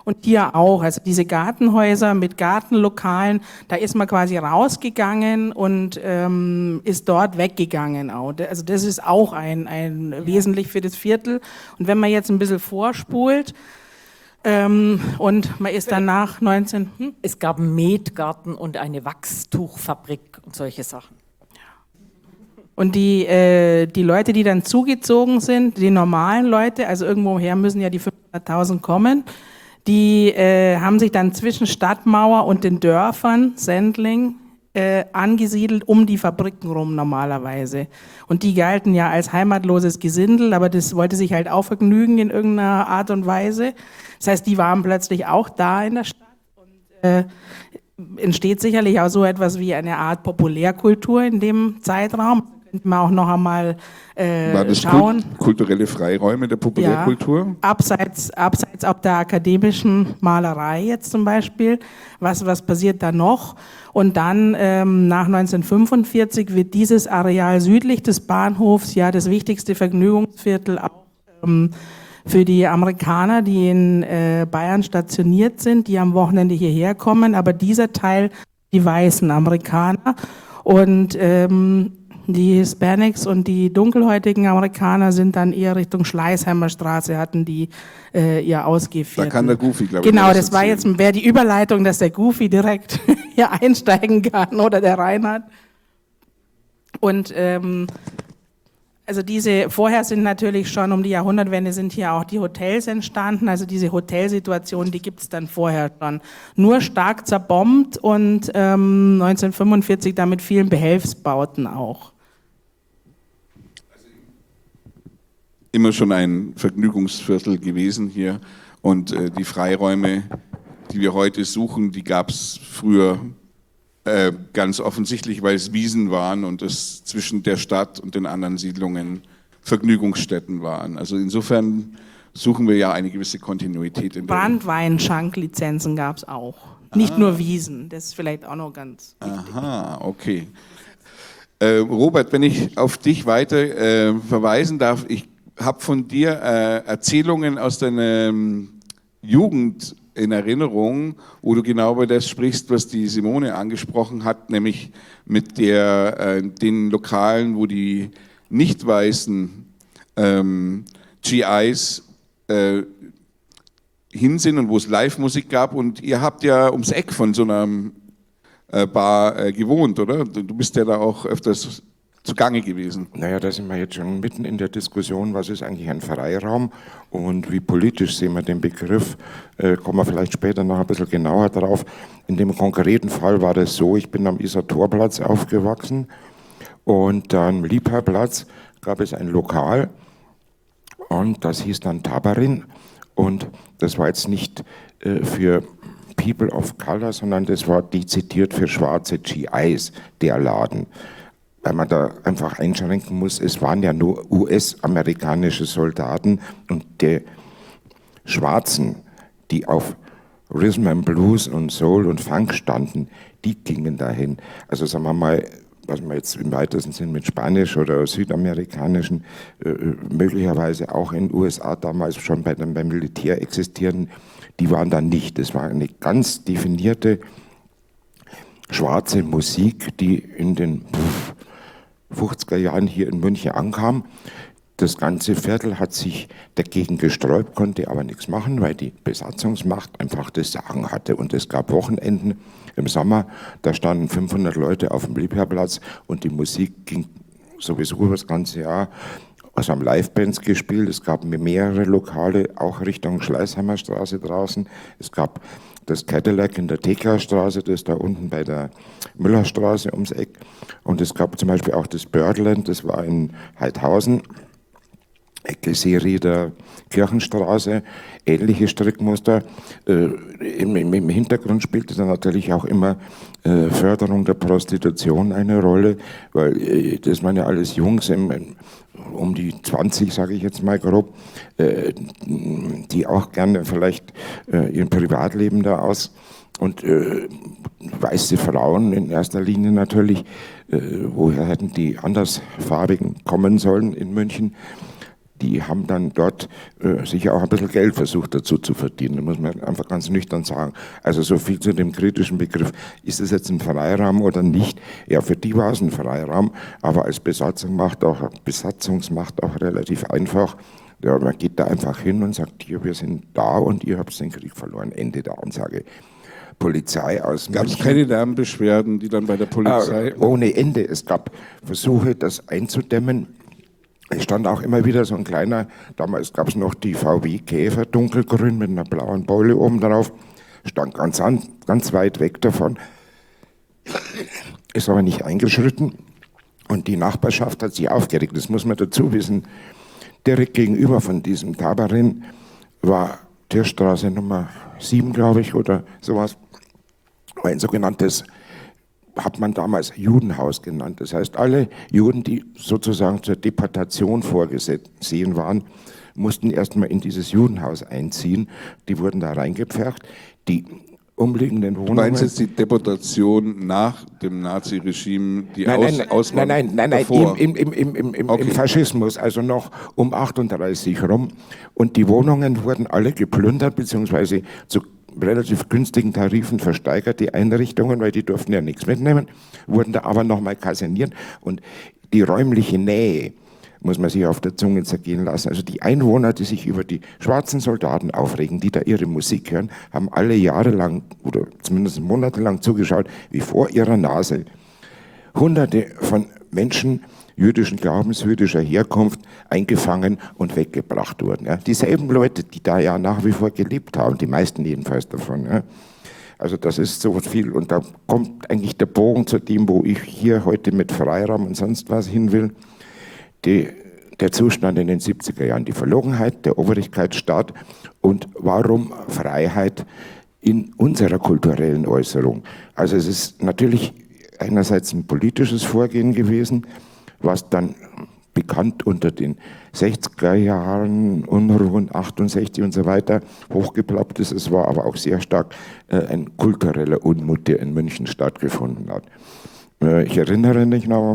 H: Und hier auch, also diese Gartenhäuser mit Gartenlokalen, da ist man quasi rausgegangen und ist dort weggegangen. Auch. Also das ist auch ein wesentlich für das Viertel. Und wenn man jetzt ein bisschen vorspult und man ist danach 19...
G: Es gab einen Metgarten und eine Wachstuchfabrik und solche Sachen.
H: Und die Leute, die dann zugezogen sind, die normalen Leute, also irgendwoher müssen ja die 500.000 kommen, die haben sich dann zwischen Stadtmauer und den Dörfern, Sendling, angesiedelt um die Fabriken rum normalerweise. Und die galten ja als heimatloses Gesindel, aber das wollte sich halt auch vergnügen in irgendeiner Art und Weise. Das heißt, die waren plötzlich auch da in der Stadt und entsteht sicherlich auch so etwas wie eine Art Populärkultur in dem Zeitraum. Könnten wir auch noch einmal
A: War das
H: schauen.
A: kulturelle Freiräume der Populärkultur?
H: Ja, abseits auch der akademischen Malerei jetzt zum Beispiel. Was passiert da noch? Und dann nach 1945 wird dieses Areal südlich des Bahnhofs ja das wichtigste Vergnügungsviertel auch für die Amerikaner, die in Bayern stationiert sind, die am Wochenende hierher kommen. Aber dieser Teil, die weißen Amerikaner und die Hispanics und die dunkelhäutigen Amerikaner sind dann eher Richtung Schleißheimer Straße, hatten die ihr Ausgehviertel.
A: Da kann der Goofy, glaube ich.
H: Genau,
A: was
H: das war
A: erzählen.
H: jetzt wäre die Überleitung, dass der Goofy direkt hier einsteigen kann oder der Reinhard. Und also vorher sind natürlich schon um die Jahrhundertwende sind hier auch die Hotels entstanden. Also diese Hotelsituation, die gibt es dann vorher schon. Nur stark zerbombt und 1945 dann mit vielen Behelfsbauten auch.
A: Immer schon ein Vergnügungsviertel gewesen hier. Und die Freiräume, die wir heute suchen, die gab es früher ganz offensichtlich, weil es Wiesen waren und es zwischen der Stadt und den anderen Siedlungen Vergnügungsstätten waren. Also insofern suchen wir ja eine gewisse Kontinuität in der
H: Brandweinschanklizenzen gab es auch. Nicht nur Wiesen, das ist vielleicht auch noch ganz wichtig.
A: Aha, okay. Robert, wenn ich auf dich weiter verweisen darf, ich habe von dir Erzählungen aus deiner Jugend in Erinnerung, wo du genau über das sprichst, was die Simone angesprochen hat, nämlich mit den Lokalen, wo die nicht weißen GIs hin sind und wo es Live-Musik gab. Und ihr habt ja ums Eck von so einer Bar gewohnt, oder? Du bist ja da auch öfters zugange gewesen.
I: Naja, da sind wir jetzt schon mitten in der Diskussion, was ist eigentlich ein Freiraum und wie politisch sehen wir den Begriff, kommen wir vielleicht später noch ein bisschen genauer drauf. In dem konkreten Fall war das so, ich bin am Isar-Torplatz aufgewachsen und am Liebherrplatz gab es ein Lokal und das hieß dann Tabarin und das war jetzt nicht für People of Color, sondern das war dezidiert für schwarze GIs, der Laden. Weil man da einfach einschränken muss, es waren ja nur US-amerikanische Soldaten und die Schwarzen, die auf Rhythm and Blues und Soul und Funk standen, die gingen dahin. Also sagen wir mal, was man jetzt im weitesten Sinn mit Spanisch oder südamerikanischen, möglicherweise auch in den USA damals schon beim Militär existierten, die waren da nicht. Das war eine ganz definierte schwarze Musik, die in den 50er Jahren hier in München ankam. Das ganze Viertel hat sich dagegen gesträubt, konnte aber nichts machen, weil die Besatzungsmacht einfach das Sagen hatte. Und es gab Wochenenden im Sommer, da standen 500 Leute auf dem Liebherrplatz und die Musik ging sowieso über das ganze Jahr. Also haben Livebands gespielt, es gab mehrere Lokale, auch Richtung Schleißheimer Straße draußen. Es gab das Cadillac in der Thekla-Straße, das da unten bei der Müllerstraße ums Eck. Und es gab zum Beispiel auch das Birdland, das war in Heidhausen, Ecke Seerieder Kirchenstraße, ähnliche Strickmuster. Im Hintergrund spielte dann natürlich auch immer Förderung der Prostitution eine Rolle, weil das waren ja alles Jungs um die 20, sage ich jetzt mal grob, die auch gerne vielleicht ihr Privatleben da aus und weiße Frauen in erster Linie natürlich, woher hätten die Andersfarbigen kommen sollen in München, die haben dann dort sicher auch ein bisschen Geld versucht dazu zu verdienen, muss man einfach ganz nüchtern sagen. Also so viel zu dem kritischen Begriff, ist es jetzt ein Freiraum oder nicht? Ja, für die war es ein Freiraum, aber als Besatzungsmacht auch relativ einfach. Ja, man geht da einfach hin und sagt, hier, wir sind da und ihr habt den Krieg verloren. Ende der Ansage. Polizei aus
A: Gab es keine Lärmbeschwerden, die dann bei der Polizei...
I: Ohne Ende. Es gab Versuche, das einzudämmen. Es stand auch immer wieder so ein kleiner, damals gab es noch die VW Käfer, dunkelgrün mit einer blauen Beule oben drauf, stand ganz weit weg davon, ist aber nicht eingeschritten und die Nachbarschaft hat sich aufgeregt. Das muss man dazu wissen. Direkt gegenüber von diesem Tabarin war Tierstraße Nummer 7, glaube ich, oder sowas, war ein sogenanntes, hat man damals Judenhaus genannt. Das heißt, alle Juden, die sozusagen zur Deportation vorgesehen waren, mussten erstmal in dieses Judenhaus einziehen. Die wurden da reingepfercht. Die umliegenden Wohnungen...
A: Du meinst jetzt die Deportation nach dem Naziregime, die
I: Nein,
A: davor?
I: Im Faschismus, also noch um 38 rum. Und die Wohnungen wurden alle geplündert, beziehungsweise zu relativ günstigen Tarifen versteigert, die Einrichtungen, weil die durften ja nichts mitnehmen, wurden da aber nochmal kaserniert. Und die räumliche Nähe muss man sich auf der Zunge zergehen lassen. Also die Einwohner, die sich über die schwarzen Soldaten aufregen, die da ihre Musik hören, haben alle jahrelang oder zumindest monatelang zugeschaut, wie vor ihrer Nase Hunderte von Menschen jüdischen Glaubens, jüdischer Herkunft eingefangen und weggebracht wurden. Ja. Dieselben Leute, die da ja nach wie vor gelebt haben, die meisten jedenfalls davon. Ja. Also das ist so viel und da kommt eigentlich der Bogen zu dem, wo ich hier heute mit Freiraum und sonst was hin will. Der Zustand in den 70er Jahren, die Verlogenheit, der Obrigkeitsstaat und warum Freiheit in unserer kulturellen Äußerung. Also es ist natürlich einerseits ein politisches Vorgehen gewesen, was dann bekannt unter den 60er Jahren, Unruhen, 68 und so weiter, hochgeploppt ist. Es war aber auch sehr stark ein kultureller Unmut, der in München stattgefunden hat. Ich erinnere mich noch,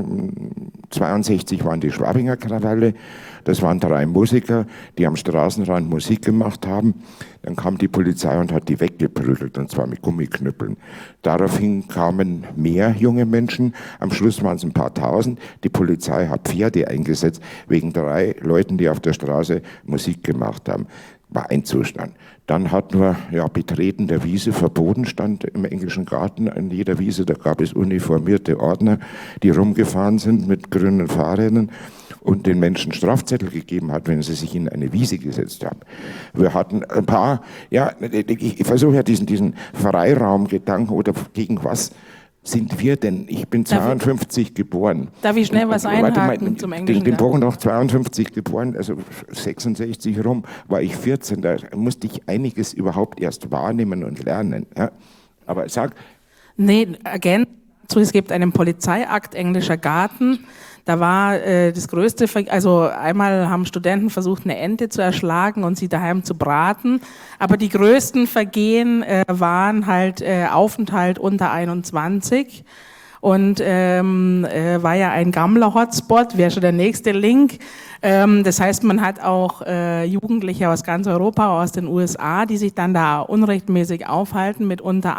I: 1962 waren die Schwabinger Krawalle. Das waren 3 Musiker, die am Straßenrand Musik gemacht haben. Dann kam die Polizei und hat die weggeprügelt, und zwar mit Gummiknüppeln. Daraufhin kamen mehr junge Menschen. Am Schluss waren es ein paar tausend. Die Polizei hat Pferde eingesetzt, wegen 3 Leuten, die auf der Straße Musik gemacht haben. War ein Zustand. Dann hat nur Betreten der Wiese verboten, stand im englischen Garten an jeder Wiese. Da gab es uniformierte Ordner, die rumgefahren sind mit grünen Fahrrädern und den Menschen Strafzettel gegeben hat, wenn sie sich in eine Wiese gesetzt haben. Wir hatten ein paar, ich versuche ja diesen Freiraumgedanken oder gegen was sind wir denn? Ich bin 52 geboren.
H: Darf ich schnell was einhaken zum Englischen?
I: Den Bogen noch 52 geboren, also 66 rum, war ich 14. Da musste ich einiges überhaupt erst wahrnehmen und lernen. Ja? Aber sag...
H: Nee, es gibt einen Polizeiakt, Englischer Garten. Da war das größte, also einmal haben Studenten versucht, eine Ente zu erschlagen und sie daheim zu braten. Aber die größten Vergehen waren halt Aufenthalt unter 21. Und war ja ein Gammler-Hotspot, wäre schon der nächste Link. Das heißt, man hat auch Jugendliche aus ganz Europa, aus den USA, die sich dann da unrechtmäßig aufhalten mit unter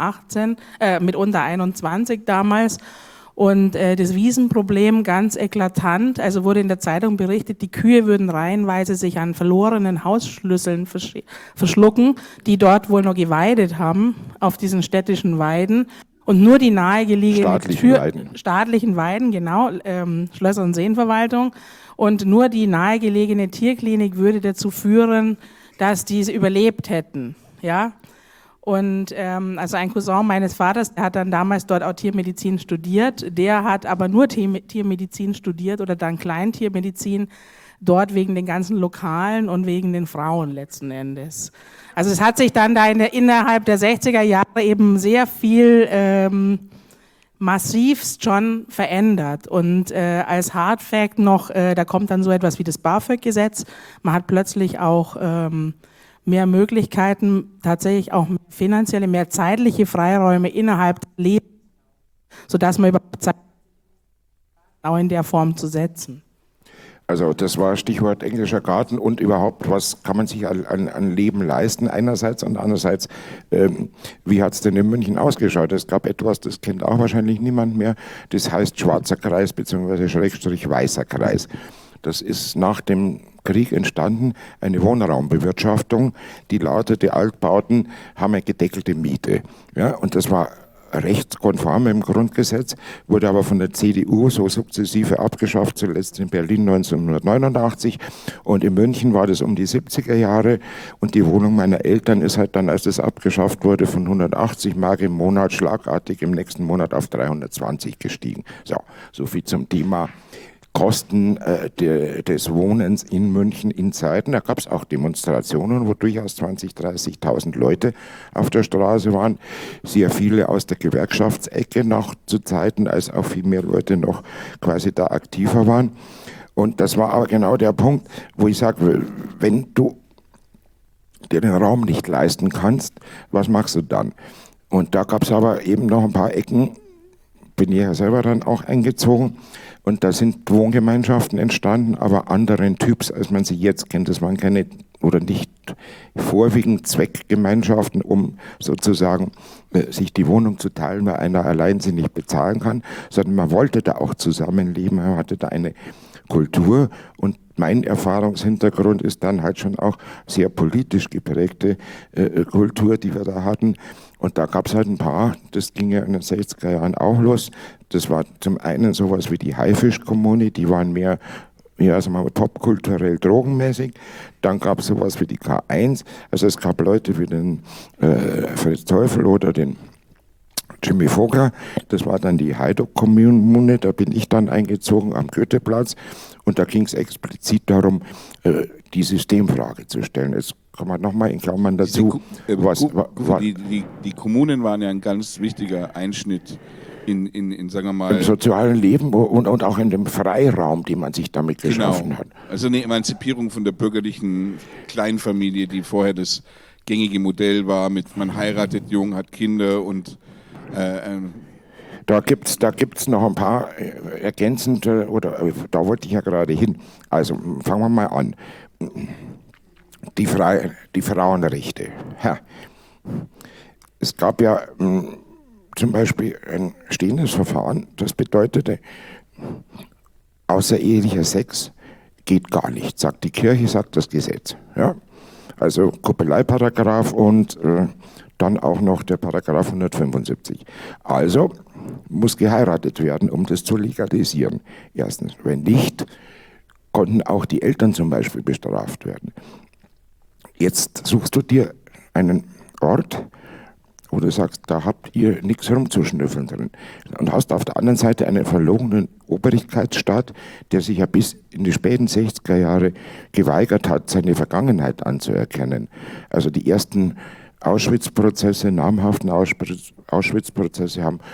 H: 21 damals. Und das Wiesenproblem ganz eklatant, also wurde in der Zeitung berichtet, die Kühe würden reihenweise sich an verlorenen Hausschlüsseln verschlucken, die dort wohl noch geweidet haben, auf diesen städtischen Weiden. Und nur die nahegelegene staatlichen Weiden, genau, Schlösser- und Seenverwaltung. Und nur die nahegelegene Tierklinik würde dazu führen, dass diese überlebt hätten, ja. Und also ein Cousin meines Vaters, der hat dann damals dort auch Tiermedizin studiert, der hat aber nur Tiermedizin studiert oder dann Kleintiermedizin, dort wegen den ganzen Lokalen und wegen den Frauen letzten Endes. Also es hat sich dann da innerhalb der 60er Jahre eben sehr viel massivst schon verändert. Und als Hard Fact noch, da kommt dann so etwas wie das BAföG-Gesetz. Man hat plötzlich auch mehr Möglichkeiten, tatsächlich auch finanzielle, mehr zeitliche Freiräume innerhalb des Lebens, sodass man überhaupt Zeit auch in der Form zu setzen.
I: Also das war Stichwort englischer Garten und überhaupt, was kann man sich an Leben leisten einerseits und andererseits, wie hat es denn in München ausgeschaut? Es gab etwas, das kennt auch wahrscheinlich niemand mehr, das heißt Schwarzer Kreis bzw. Schrägstrich Weißer Kreis. Das ist nach dem Krieg entstanden, eine Wohnraumbewirtschaftung, die lautete, Altbauten haben eine gedeckelte Miete. Ja, und das war rechtskonform im Grundgesetz, wurde aber von der CDU so sukzessive abgeschafft, zuletzt in Berlin 1989 und in München war das um die 70er Jahre und die Wohnung meiner Eltern ist halt dann, als das abgeschafft wurde, von 180 Mark im Monat schlagartig im nächsten Monat auf 320 gestiegen. So viel zum Thema Kosten des Wohnens in München in Zeiten. Da gab es auch Demonstrationen, wo durchaus 20.000, 30.000 Leute auf der Straße waren. Sehr viele aus der Gewerkschaftsecke noch zu Zeiten, als auch viel mehr Leute noch quasi da aktiver waren. Und das war aber genau der Punkt, wo ich sage, wenn du dir den Raum nicht leisten kannst, was machst du dann? Und da gab es aber eben noch ein paar Ecken, bin ich ja selber dann auch eingezogen. Und da sind Wohngemeinschaften entstanden, aber anderen Typs, als man sie jetzt kennt. Das waren keine oder nicht vorwiegend Zweckgemeinschaften, um sozusagen sich die Wohnung zu teilen, weil einer allein sie nicht bezahlen kann, sondern man wollte da auch zusammenleben, man hatte da eine Kultur und mein Erfahrungshintergrund ist dann halt schon auch sehr politisch geprägte Kultur, die wir da hatten. Und da gab es halt ein paar, das ging ja in den 60er Jahren auch los. Das war zum einen sowas wie die Haifisch-Kommune, die waren mehr, ja, sagen wir mal, popkulturell drogenmäßig. Dann gab es sowas wie die K1, also es gab Leute wie den Fritz Teufel oder den Jimmy Vogler, das war dann die Heiduck-Kommune, da bin ich dann eingezogen am Goetheplatz und da ging es explizit darum, die Systemfrage zu stellen. Jetzt kann man nochmal in Klammern dazu.
A: Die Kommunen waren ja ein ganz wichtiger Einschnitt in sagen wir mal,
I: im sozialen Leben und auch in dem Freiraum, den man sich damit geschaffen hat.
A: Also eine Emanzipierung von der bürgerlichen Kleinfamilie, die vorher das gängige Modell war, mit man heiratet jung, hat Kinder und
I: da gibt's noch ein paar ergänzende, oder da wollte ich ja gerade hin. Also fangen wir mal an. Die Frauenrechte. Ja. Es gab ja zum Beispiel ein stehendes Verfahren, das bedeutete, außerehelicher Sex geht gar nicht, sagt die Kirche, sagt das Gesetz. Ja? Also Koppeleieparagraph und dann auch noch der Paragraph 175. Also muss geheiratet werden, um das zu legalisieren. Erstens. Wenn nicht, konnten auch die Eltern zum Beispiel bestraft werden. Jetzt suchst du dir einen Ort, wo du sagst, da habt ihr nichts rumzuschnüffeln drin. Und hast auf der anderen Seite einen verlogenen Obrigkeitsstaat, der sich ja bis in die späten 60er Jahre geweigert hat, seine Vergangenheit anzuerkennen. Also die ersten Auschwitz-Prozesse, namhaften Auschwitz-Prozesse haben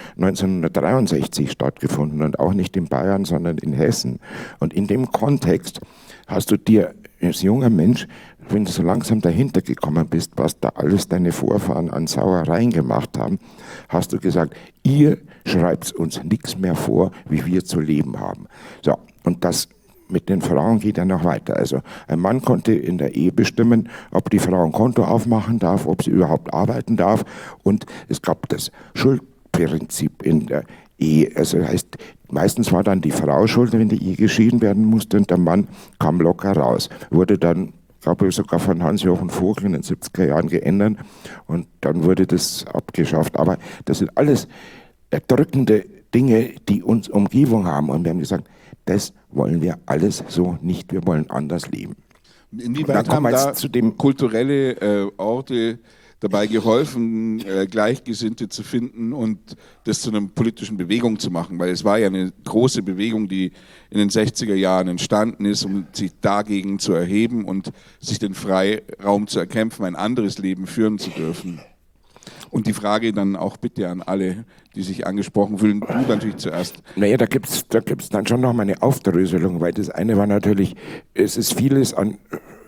I: 1963 stattgefunden und auch nicht in Bayern, sondern in Hessen. Und in dem Kontext hast du dir als junger Mensch, wenn du so langsam dahinter gekommen bist, was da alles deine Vorfahren an Sauereien gemacht haben, hast du gesagt, ihr schreibt uns nichts mehr vor, wie wir zu leben haben. So, und das mit den Frauen geht ja noch weiter. Also ein Mann konnte in der Ehe bestimmen, ob die Frau ein Konto aufmachen darf, ob sie überhaupt arbeiten darf. Und es gab das Schuldprinzip in der Ehe. Also heißt, meistens war dann die Frau schuld, wenn die Ehe geschieden werden musste und der Mann kam locker raus. Wurde dann, glaube ich, sogar von Hans-Jochen Vogel in den 70er Jahren geändert und dann wurde das abgeschafft. Aber das sind alles erdrückende Dinge, die uns Umgebung haben. Und wir haben gesagt, das wollen wir alles so nicht, wir wollen anders leben.
A: Inwieweit haben da kulturelle Orte dabei geholfen, Gleichgesinnte zu finden und das zu einer politischen Bewegung zu machen? Weil es war ja eine große Bewegung, die in den 60er Jahren entstanden ist, um sich dagegen zu erheben und sich den Freiraum zu erkämpfen, ein anderes Leben führen zu dürfen. Und die Frage dann auch bitte an alle, die sich angesprochen fühlen, du natürlich zuerst.
I: Naja, da gibt's dann schon noch mal eine Aufdröselung, weil das eine war natürlich, es ist vieles an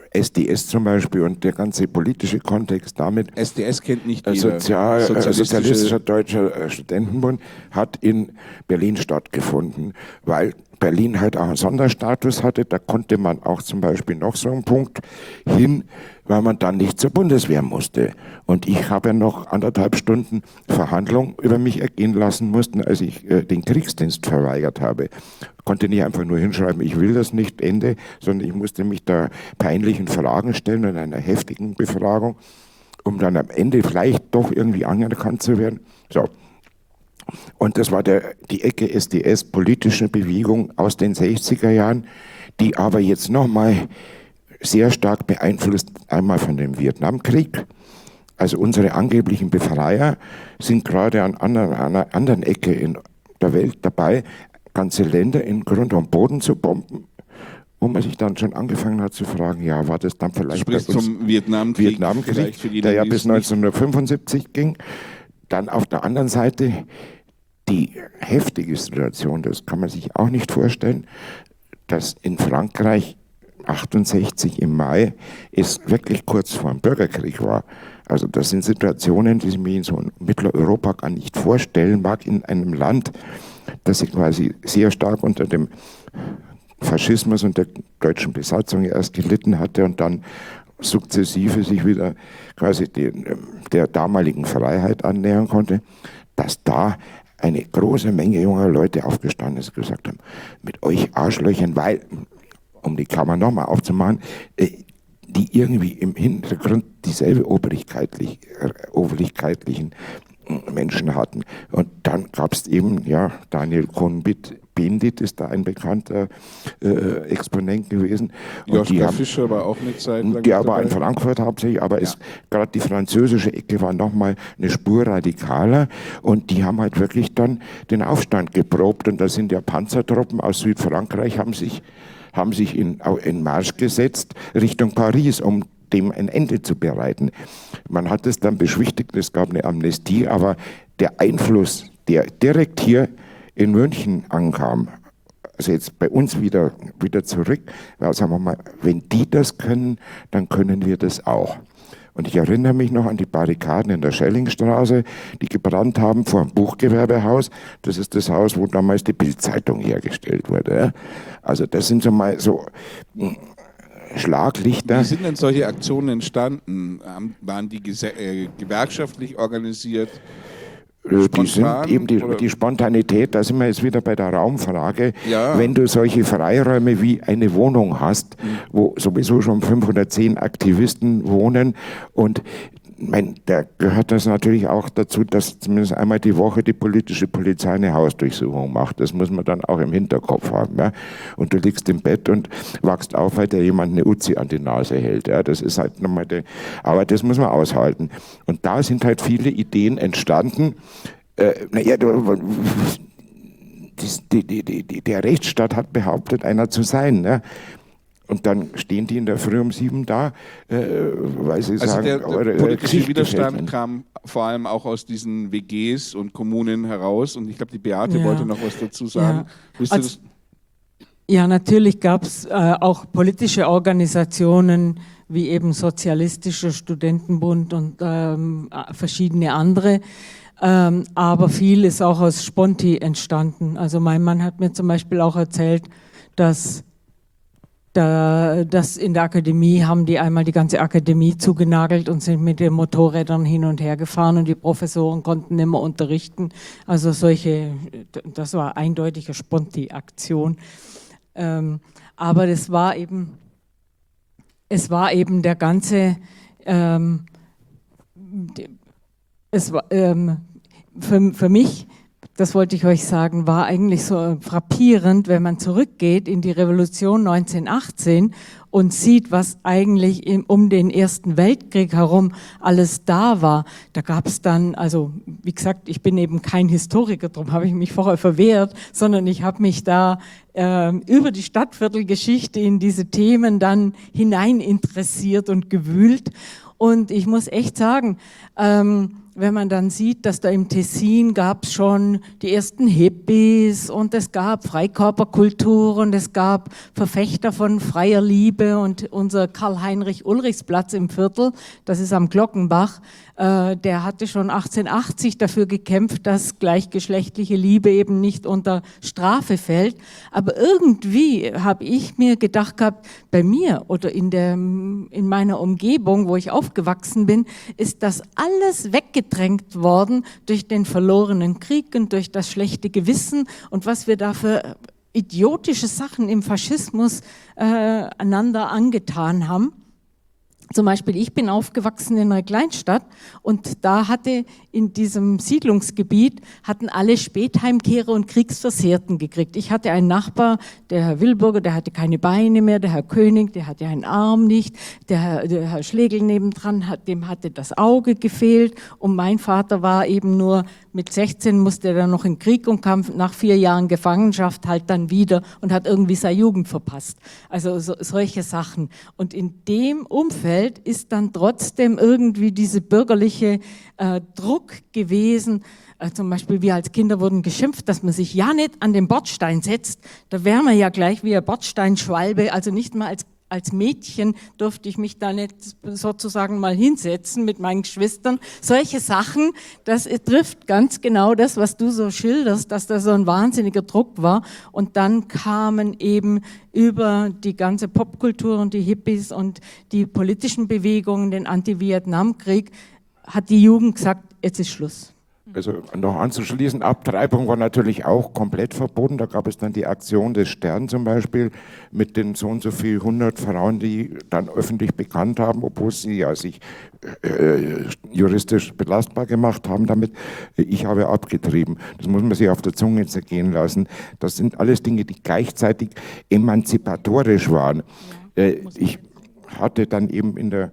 I: SDS zum Beispiel und der ganze politische Kontext damit.
A: SDS kennt nicht jeder.
I: Sozialistischer Deutscher Studentenbund hat in Berlin stattgefunden, weil Berlin halt auch einen Sonderstatus hatte. Da konnte man auch zum Beispiel noch so einen Punkt hin, weil man dann nicht zur Bundeswehr musste. Und ich habe ja noch 1,5 Stunden Verhandlung über mich ergehen lassen mussten, als ich den Kriegsdienst verweigert habe. Konnte nicht einfach nur hinschreiben, ich will das nicht, Ende, sondern ich musste mich da peinlichen Fragen stellen in einer heftigen Befragung, um dann am Ende vielleicht doch irgendwie anerkannt zu werden. So. Und das war die Ecke SDS, politische Bewegung aus den 60er Jahren, die aber jetzt nochmal sehr stark beeinflusst, einmal von dem Vietnamkrieg. Also unsere angeblichen Befreier sind gerade an einer anderen Ecke in der Welt dabei, ganze Länder in Grund und Boden zu bomben, wo man sich dann schon angefangen hat zu fragen, ja, war das dann vielleicht
A: bei uns zum Vietnamkrieg,
I: der ja bis 1975 ging. Dann auf der anderen Seite die heftige Situation, das kann man sich auch nicht vorstellen, dass in Frankreich 68 im Mai es wirklich kurz vor dem Bürgerkrieg war. Also das sind Situationen, die ich mir in so Mitteleuropa gar nicht vorstellen mag, in einem Land, das sich quasi sehr stark unter dem Faschismus und der deutschen Besatzung erst gelitten hatte und dann sukzessive sich wieder quasi der damaligen Freiheit annähern konnte, dass da eine große Menge junger Leute aufgestanden ist und gesagt haben, mit euch Arschlöchern, weil, um die Kammer nochmal aufzumachen, die irgendwie im Hintergrund dieselbe obrigkeitlichen Menschen hatten. Und dann gab es eben, ja, Daniel Cohn-Bendit ist da ein bekannter Exponent gewesen.
A: Joschka Fischer war auch eine Zeit lang
I: der war in Frankfurt hauptsächlich, aber gerade die französische Ecke war nochmal eine Spur radikaler und die haben halt wirklich dann den Aufstand geprobt und da sind ja Panzertruppen aus Südfrankreich haben sich in Marsch gesetzt Richtung Paris, um dem ein Ende zu bereiten. Man hat es dann beschwichtigt, es gab eine Amnestie, aber der Einfluss, der direkt hier in München ankam, also jetzt bei uns wieder zurück, weil, sagen wir mal, wenn die das können, dann können wir das auch. Und ich erinnere mich noch an die Barrikaden in der Schellingstraße, die gebrannt haben vor dem Buchgewerbehaus. Das ist das Haus, wo damals die Bild-Zeitung hergestellt wurde. Also das sind so mal so Schlaglichter.
A: Wie sind denn solche Aktionen entstanden? Waren die gewerkschaftlich organisiert?
I: Die sind eben die Spontanität, da sind wir jetzt wieder bei der Raumfrage. Ja. Wenn du solche Freiräume wie eine Wohnung hast, wo sowieso schon 510 Aktivisten wohnen und da gehört das natürlich auch dazu, dass zumindest einmal die Woche die politische Polizei eine Hausdurchsuchung macht. Das muss man dann auch im Hinterkopf haben. Ja? Und du liegst im Bett und wachst auf, weil dir jemand eine Uzi an die Nase hält. Ja? Das ist halt nochmal aber das muss man aushalten. Und da sind halt viele Ideen entstanden. Der Rechtsstaat hat behauptet, einer zu sein. Ne? Und dann stehen die in der Früh um 7 da, weil sie sagen,
A: der politische Widerstand kam vor allem auch aus diesen WGs und Kommunen heraus. Und ich glaube, die Beate wollte noch was dazu sagen.
G: Ja, natürlich gab es auch politische Organisationen wie eben Sozialistischer Studentenbund und verschiedene andere. Aber viel ist auch aus Sponti entstanden. Also mein Mann hat mir zum Beispiel auch erzählt, dass in der Akademie haben die einmal die ganze Akademie zugenagelt und sind mit den Motorrädern hin und her gefahren und die Professoren konnten nicht mehr unterrichten. Also das war eindeutige Sponti-Aktion. Aber es war eben der ganze, für mich, das wollte ich euch sagen, war eigentlich so frappierend, wenn man zurückgeht in die Revolution 1918 und sieht, was eigentlich um den Ersten Weltkrieg herum alles da war. Da gab es dann, also wie gesagt, ich bin eben kein Historiker, darum habe ich mich vorher verwehrt, sondern ich habe mich da über die Stadtviertelgeschichte in diese Themen dann hinein interessiert und gewühlt. Und ich muss echt sagen, wenn man dann sieht, dass da im Tessin gab es schon die ersten Hippies und es gab Freikörperkultur und es gab Verfechter von freier Liebe und unser Karl-Heinrich-Ulrichs-Platz im Viertel, das ist am Glockenbach, der hatte schon 1880 dafür gekämpft, dass gleichgeschlechtliche Liebe eben nicht unter Strafe fällt. Aber irgendwie habe ich mir gedacht gehabt, bei mir oder in meiner Umgebung, wo ich aufgewachsen bin, ist das alles weggedrängt worden durch den verlorenen Krieg und durch das schlechte Gewissen und was wir da für idiotische Sachen im Faschismus einander angetan haben. Zum Beispiel, ich bin aufgewachsen in einer Kleinstadt und da hatte in diesem Siedlungsgebiet hatten alle Spätheimkehrer und Kriegsversehrten gekriegt. Ich hatte einen Nachbar, der Herr Wilburger, der hatte keine Beine mehr, der Herr König, der hatte einen Arm nicht, der Herr Schlegel nebendran, dem hatte das Auge gefehlt und mein Vater war eben nur mit 16 musste er dann noch in den Krieg und kam nach 4 Jahren Gefangenschaft halt dann wieder und hat irgendwie seine Jugend verpasst. Also solche Sachen. Und in dem Umfeld ist dann trotzdem irgendwie diese bürgerliche Druck gewesen. Zum Beispiel wir als Kinder wurden geschimpft, dass man sich ja nicht an den Bordstein setzt. Da wären wir ja gleich wie ein Bordsteinschwalbe, also nicht mal als Mädchen durfte ich mich da nicht sozusagen mal hinsetzen mit meinen Geschwistern. Solche Sachen, das trifft ganz genau das, was du so schilderst, dass da so ein wahnsinniger Druck war. Und dann kamen eben über die ganze Popkultur und die Hippies und die politischen Bewegungen, den Anti-Vietnam-Krieg, hat die Jugend gesagt, jetzt ist Schluss.
I: Also noch anzuschließen, Abtreibung war natürlich auch komplett verboten. Da gab es dann die Aktion des Stern zum Beispiel mit den so und so viel 100 Frauen, die dann öffentlich bekannt haben, obwohl sie ja sich juristisch belastbar gemacht haben damit, ich habe abgetrieben. Das muss man sich auf der Zunge zergehen lassen. Das sind alles Dinge, die gleichzeitig emanzipatorisch waren. Ich hatte dann eben in der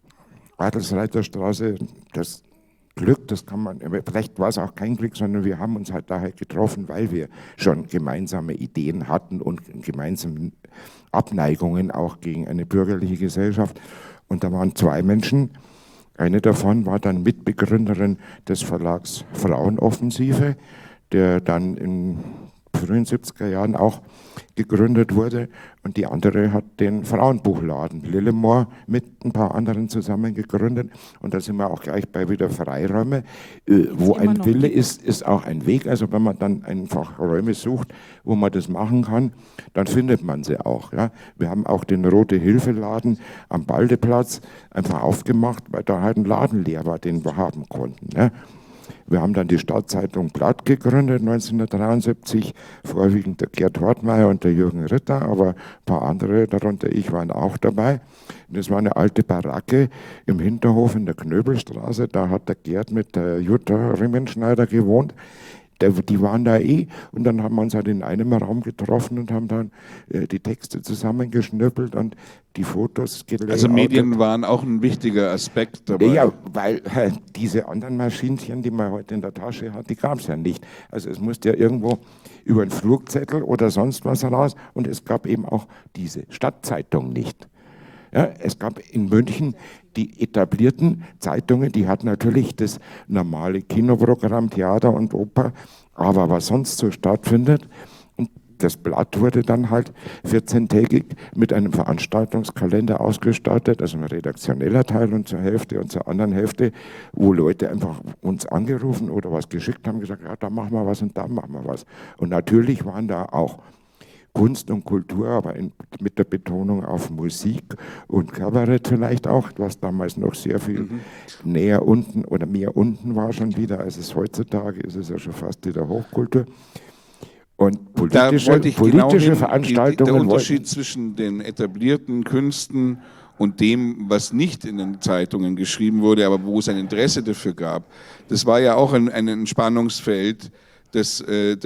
I: Adelsreiterstraße das Glück, das kann man, vielleicht war es auch kein Glück, sondern wir haben uns halt daher getroffen, weil wir schon gemeinsame Ideen hatten und gemeinsame Abneigungen auch gegen eine bürgerliche Gesellschaft. Und da waren 2 Menschen. Eine davon war dann Mitbegründerin des Verlags Frauenoffensive, der dann in frühen 70er Jahren auch gegründet wurde, und die andere hat den Frauenbuchladen Lillemore mit ein paar anderen zusammen gegründet, und da sind wir auch gleich bei wieder Freiräume. Wo ein Wille ist, ist auch ein Weg. Also wenn man dann einfach Räume sucht, wo man das machen kann, dann findet man sie auch. Ja. Wir haben auch den Rote-Hilfe-Laden am Baldeplatz einfach aufgemacht, weil da halt ein Laden leer war, den wir haben konnten. Ja. Wir haben dann die Stadtzeitung Blatt gegründet, 1973, vorwiegend der Gerd Hortmeier und der Jürgen Ritter, aber ein paar andere, darunter ich, waren auch dabei. Das war eine alte Baracke im Hinterhof in der Knöbelstraße, da hat der Gerd mit der Jutta Rimmenschneider gewohnt. Die waren da und dann haben wir uns halt in einem Raum getroffen und haben dann die Texte zusammengeschnüppelt und die Fotos gelayoutet.
A: Also Medien waren auch ein wichtiger Aspekt dabei.
I: Ja, weil diese anderen Maschinchen, die man heute in der Tasche hat, die gab es ja nicht. Also es musste ja irgendwo über einen Flugzettel oder sonst was raus, und es gab eben auch diese Stadtzeitung nicht. Ja, es gab in München die etablierten Zeitungen, die hatten natürlich das normale Kinoprogramm, Theater und Oper, aber was sonst so stattfindet. Und das Blatt wurde dann halt 14-tägig mit einem Veranstaltungskalender ausgestattet, also ein redaktioneller Teil und zur Hälfte und zur anderen Hälfte, wo Leute einfach uns angerufen oder was geschickt haben, gesagt, ja, da machen wir was und da machen wir was. Und natürlich waren da auch Kunst und Kultur, aber mit der Betonung auf Musik und Kabarett vielleicht auch, was damals noch sehr viel näher unten oder mehr unten war schon wieder, als es heutzutage ist. Es ja schon fast wieder Hochkultur. Und politische Veranstaltungen.
A: Der Unterschied zwischen den etablierten Künsten und dem, was nicht in den Zeitungen geschrieben wurde, aber wo es ein Interesse dafür gab, das war ja auch ein Spannungsfeld, das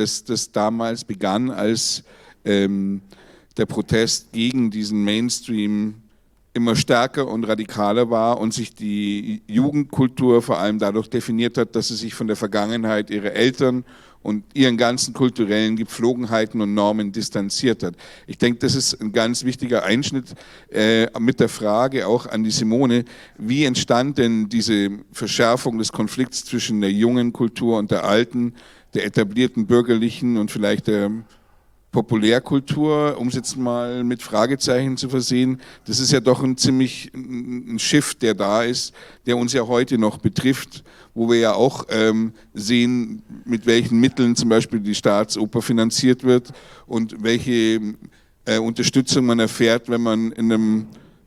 A: damals begann als der Protest gegen diesen Mainstream immer stärker und radikaler war und sich die Jugendkultur vor allem dadurch definiert hat, dass sie sich von der Vergangenheit ihrer Eltern und ihren ganzen kulturellen Gepflogenheiten und Normen distanziert hat. Ich denke, das ist ein ganz wichtiger Einschnitt mit der Frage auch an die Simone, wie entstand denn diese Verschärfung des Konflikts zwischen der jungen Kultur und der alten, der etablierten bürgerlichen und vielleicht der Populärkultur, um es jetzt mal mit Fragezeichen zu versehen, das ist ja doch ein ziemlich ein Shift, der da ist, der uns ja heute noch betrifft, wo wir ja auch sehen, mit welchen Mitteln zum Beispiel die Staatsoper finanziert wird und welche Unterstützung man erfährt, wenn man in einem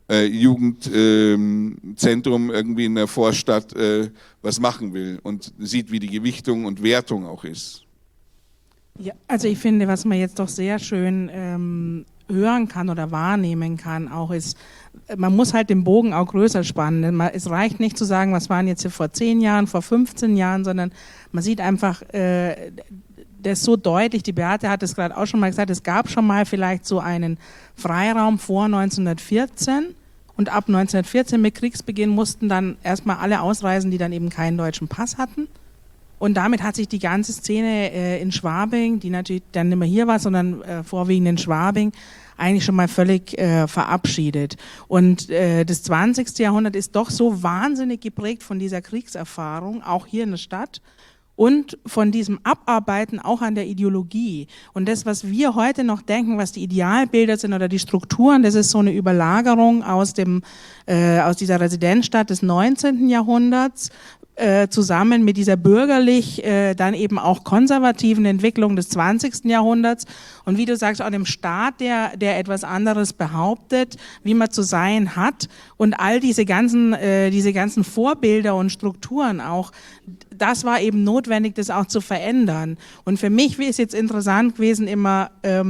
A: Jugendzentrum irgendwie in der Vorstadt was machen will und sieht, wie die Gewichtung und Wertung auch ist.
H: Ja, also ich finde, was man jetzt doch sehr schön hören kann oder wahrnehmen kann, auch ist, man muss halt den Bogen auch größer spannen. Es reicht nicht zu sagen, was waren jetzt hier vor 10 Jahren, vor 15 Jahren, sondern man sieht einfach das so deutlich. Die Beate hat es gerade auch schon mal gesagt, es gab schon mal vielleicht so einen Freiraum vor 1914 und ab 1914 mit Kriegsbeginn mussten dann erstmal alle ausreisen, die dann eben keinen deutschen Pass hatten. Und damit hat sich die ganze Szene in Schwabing, die natürlich dann nicht mehr hier war, sondern vorwiegend in Schwabing, eigentlich schon mal völlig verabschiedet. Und das 20. Jahrhundert ist doch so wahnsinnig geprägt von dieser Kriegserfahrung, auch hier in der Stadt, und von diesem Abarbeiten auch an der Ideologie. Und das, was wir heute noch denken, was die Idealbilder sind oder die Strukturen, das ist so eine Überlagerung aus dieser Residenzstadt des 19. Jahrhunderts, zusammen mit dieser bürgerlich, dann eben auch konservativen Entwicklung des 20. Jahrhunderts und wie du sagst, auch dem Staat, der etwas anderes behauptet, wie man zu sein hat und all diese ganzen Vorbilder und Strukturen auch, das war eben notwendig, das auch zu verändern. Und für mich ist jetzt interessant gewesen immer,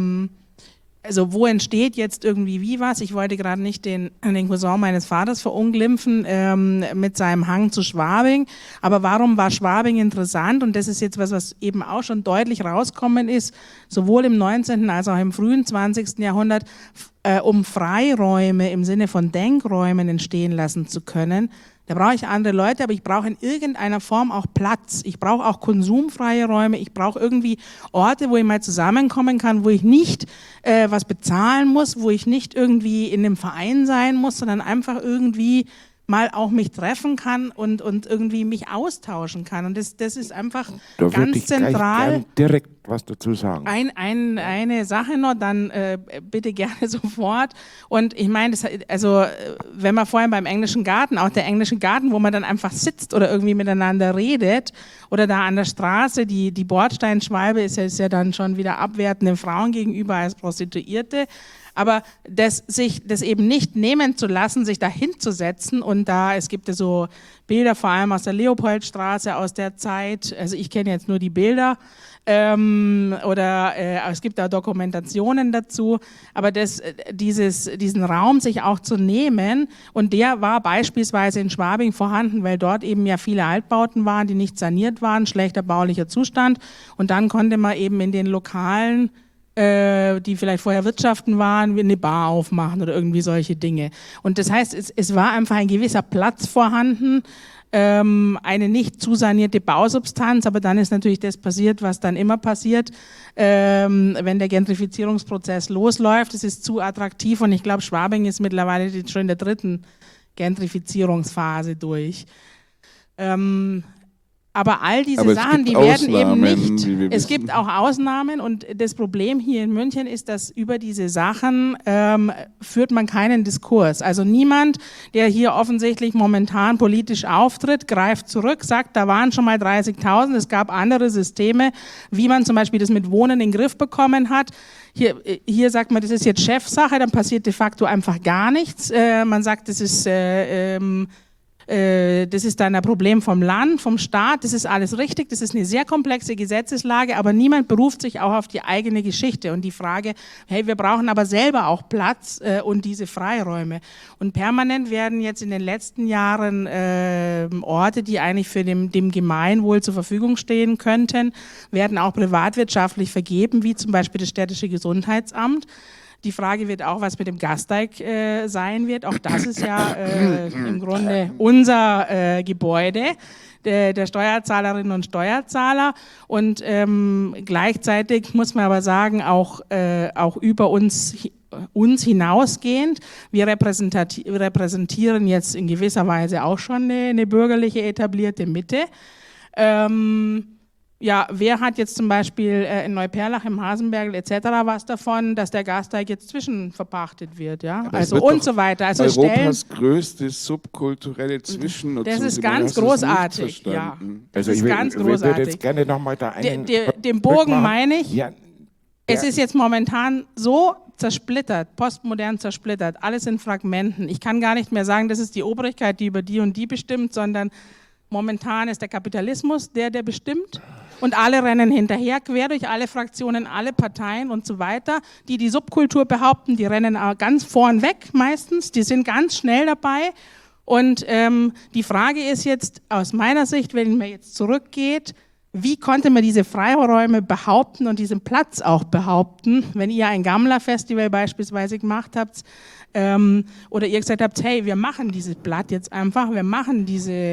H: also wo entsteht jetzt irgendwie wie was? Ich wollte gerade nicht den Cousin meines Vaters verunglimpfen mit seinem Hang zu Schwabing. Aber warum war Schwabing interessant? Und das ist jetzt was eben auch schon deutlich rauskommen ist, sowohl im 19. als auch im frühen 20. Jahrhundert, um Freiräume im Sinne von Denkräumen entstehen lassen zu können. Da brauche ich andere Leute, aber ich brauche in irgendeiner Form auch Platz. Ich brauche auch konsumfreie Räume. Ich brauche irgendwie Orte, wo ich mal zusammenkommen kann, wo ich nicht was bezahlen muss, wo ich nicht irgendwie in einem Verein sein muss, sondern einfach irgendwie mal auch mich treffen kann und irgendwie mich austauschen kann. Und das ist einfach
I: da
H: ganz
I: ich
H: zentral.
I: Gern direkt was dazu sagen.
H: Eine Sache noch, dann bitte gerne sofort. Und ich meine, also wenn man vorhin beim englischen Garten, auch der englische Garten, wo man dann einfach sitzt oder irgendwie miteinander redet, oder da an der Straße, die Bordsteinschwalbe ist ja dann schon wieder abwertend den Frauen gegenüber als Prostituierte. Aber das eben nicht nehmen zu lassen, sich da hinzusetzen und es gibt ja so Bilder, vor allem aus der Leopoldstraße, aus der Zeit, also ich kenne jetzt nur die Bilder, es gibt da Dokumentationen dazu, aber diesen Raum sich auch zu nehmen, und der war beispielsweise in Schwabing vorhanden, weil dort eben ja viele Altbauten waren, die nicht saniert waren, schlechter baulicher Zustand, und dann konnte man eben in den Lokalen, die vielleicht vorher Wirtschaften waren, eine Bar aufmachen oder irgendwie solche Dinge. Und das heißt, es war einfach ein gewisser Platz vorhanden, eine nicht zu sanierte Bausubstanz, aber dann ist natürlich das passiert, was dann immer passiert, wenn der Gentrifizierungsprozess losläuft. Es ist zu attraktiv, und ich glaube, Schwabing ist mittlerweile schon in der 3. Gentrifizierungsphase durch. Aber all diese Sachen, die werden eben nicht, es gibt auch Ausnahmen, und das Problem hier in München ist, dass über diese Sachen führt man keinen Diskurs. Also niemand, der hier offensichtlich momentan politisch auftritt, greift zurück, sagt, da waren schon mal 30.000, es gab andere Systeme, wie man zum Beispiel das mit Wohnen in den Griff bekommen hat. Hier sagt man, das ist jetzt Chefsache, dann passiert de facto einfach gar nichts. Man sagt, das ist dann ein Problem vom Land, vom Staat, das ist alles richtig, das ist eine sehr komplexe Gesetzeslage, aber niemand beruft sich auch auf die eigene Geschichte und die Frage, hey, wir brauchen aber selber auch Platz und diese Freiräume. Und permanent werden jetzt in den letzten Jahren Orte, die eigentlich für dem Gemeinwohl zur Verfügung stehen könnten, werden auch privatwirtschaftlich vergeben, wie zum Beispiel das städtische Gesundheitsamt. Die Frage wird auch, was mit dem Gasteig sein wird. Auch das ist ja im Grunde unser Gebäude der Steuerzahlerinnen und Steuerzahler. Und gleichzeitig muss man aber sagen, auch über uns hinausgehend. Wir repräsentieren jetzt in gewisser Weise auch schon eine bürgerliche etablierte Mitte. Ja, wer hat jetzt zum Beispiel in Neuperlach, im Hasenbergl etc. was davon, dass der Gasteig jetzt zwischenverpachtet wird, ja? Also und so weiter. Also
A: Europas größte subkulturelle Zwischennutzung.
H: Das ist ganz großartig, ja.
I: Also
H: Das ist ganz großartig.
I: Ich würde jetzt gerne nochmal da einen...
H: Den Bogen meine ich,
I: Ja,
H: es ist jetzt momentan so zersplittert, postmodern zersplittert, alles in Fragmenten. Ich kann gar nicht mehr sagen, das ist die Obrigkeit, die über die und die bestimmt, sondern momentan ist der Kapitalismus der bestimmt und alle rennen hinterher, quer durch alle Fraktionen, alle Parteien und so weiter. Die Subkultur behaupten, die rennen ganz vorn weg meistens, die sind ganz schnell dabei. Und die Frage ist jetzt aus meiner Sicht, wenn man jetzt zurückgeht, wie konnte man diese Freiräume behaupten und diesen Platz auch behaupten, wenn ihr ein Gammler-Festival beispielsweise gemacht habt oder ihr gesagt habt, hey, wir machen dieses Blatt jetzt einfach, wir machen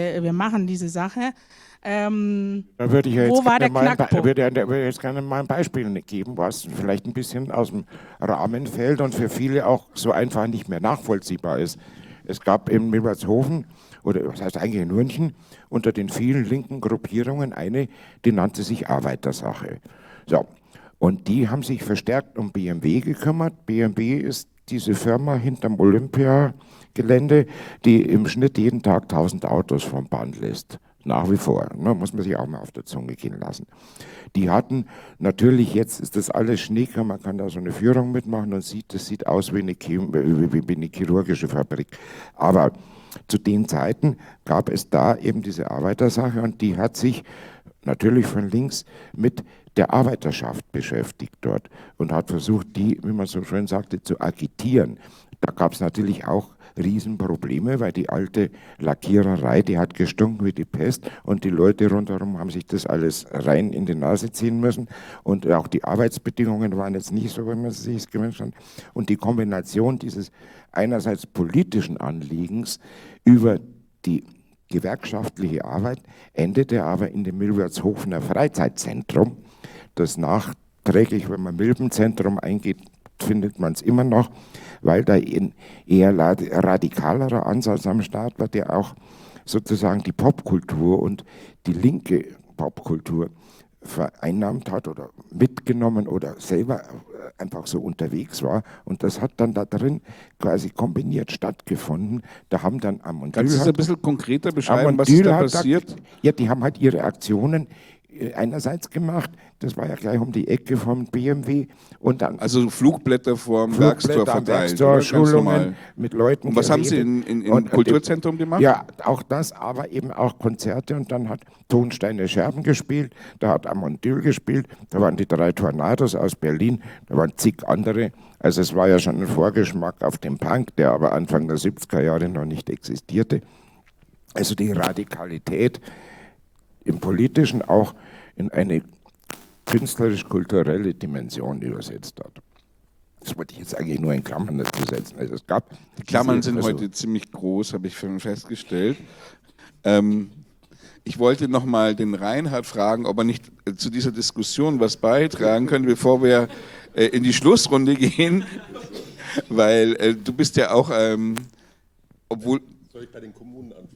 H: diese Sache.
I: Da würde ich ja
H: Wo war der Knackpunkt?
I: würde jetzt gerne mal ein Beispiel geben, was vielleicht ein bisschen aus dem Rahmen fällt und für viele auch so einfach nicht mehr nachvollziehbar ist. Es gab in Milbertshofen, oder was heißt eigentlich in München, unter den vielen linken Gruppierungen eine, die nannte sich Arbeitersache. So. Und die haben sich verstärkt um BMW gekümmert. BMW ist diese Firma hinterm Olympiagelände, die im Schnitt jeden Tag 1000 Autos vom Band lässt. Nach wie vor, ne, muss man sich auch mal auf der Zunge gehen lassen. Die hatten natürlich, jetzt ist das alles Schneeker, man kann da so eine Führung mitmachen und das sieht aus wie eine chirurgische Fabrik. Aber zu den Zeiten gab es da eben diese Arbeitersache und die hat sich natürlich von links mit der Arbeiterschaft beschäftigt dort und hat versucht, die, wie man so schön sagte, zu agitieren. Da gab es natürlich auch Riesenprobleme, weil die alte Lackiererei, die hat gestunken wie die Pest und die Leute rundherum haben sich das alles rein in die Nase ziehen müssen und auch die Arbeitsbedingungen waren jetzt nicht so, wie man es sich gewünscht hat. Und die Kombination dieses einerseits politischen Anliegens über die gewerkschaftliche Arbeit endete aber in dem Milbertshofener Freizeitzentrum, das nachträglich, wenn man Milbenzentrum eingeht, findet man es immer noch, weil da ein eher radikalerer Ansatz am Start war, der auch sozusagen die Popkultur und die linke Popkultur vereinnahmt hat oder mitgenommen oder selber einfach so unterwegs war. Und das hat dann da drin quasi kombiniert stattgefunden. Da haben dann Amondyl...
A: Kannst du das ein bisschen konkreter beschreiben, was ist da passiert?
I: Ja, die haben halt ihre Aktionen einerseits gemacht, das war ja gleich um die Ecke vom BMW und dann...
A: Also Flugblätter vorm Werkstor verteilt,
I: Schulungen mit Leuten.
A: Und was haben Sie im Kulturzentrum gemacht?
I: Ja, auch das, aber eben auch Konzerte und dann hat Tonsteine Scherben gespielt, da hat Amondyl gespielt, da waren die 3 Tornados aus Berlin, da waren zig andere. Also es war ja schon ein Vorgeschmack auf den Punk, der aber Anfang der 70er Jahre noch nicht existierte. Also die Radikalität im Politischen auch in eine künstlerisch-kulturelle Dimension übersetzt hat. Das wollte ich jetzt eigentlich nur in Klammern dazu setzen. Also es gab
A: die Klammern sind heute ziemlich groß, habe ich festgestellt. Ich wollte nochmal den Reinhard fragen, ob er nicht zu dieser Diskussion was beitragen könnte, bevor wir in die Schlussrunde gehen, weil du bist ja auch, obwohl...
B: Soll ich bei den Kommunen anfangen?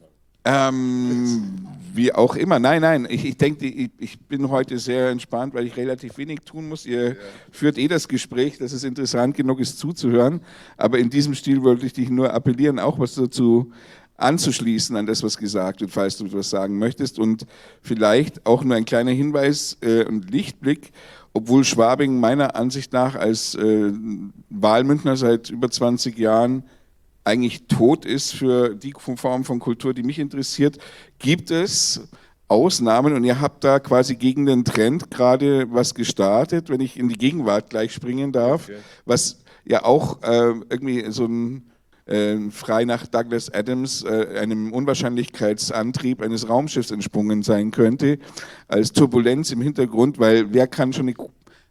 A: Wie auch immer. Nein, ich denke, ich bin heute sehr entspannt, weil ich relativ wenig tun muss. Ihr führt das Gespräch, dass es interessant genug ist zuzuhören. Aber in diesem Stil wollte ich dich nur appellieren, auch was dazu anzuschließen an das, was gesagt wird, falls du etwas sagen möchtest. Und vielleicht auch nur ein kleiner Hinweis und Lichtblick, obwohl Schwabing meiner Ansicht nach als Wahlmünchner seit über 20 Jahren eigentlich tot ist für die Form von Kultur, die mich interessiert, gibt es Ausnahmen und ihr habt da quasi gegen den Trend gerade was gestartet, wenn ich in die Gegenwart gleich springen darf, was ja auch irgendwie so ein frei nach Douglas Adams einem Unwahrscheinlichkeitsantrieb eines Raumschiffs entsprungen sein könnte, als Turbulenz im Hintergrund, weil wer kann schon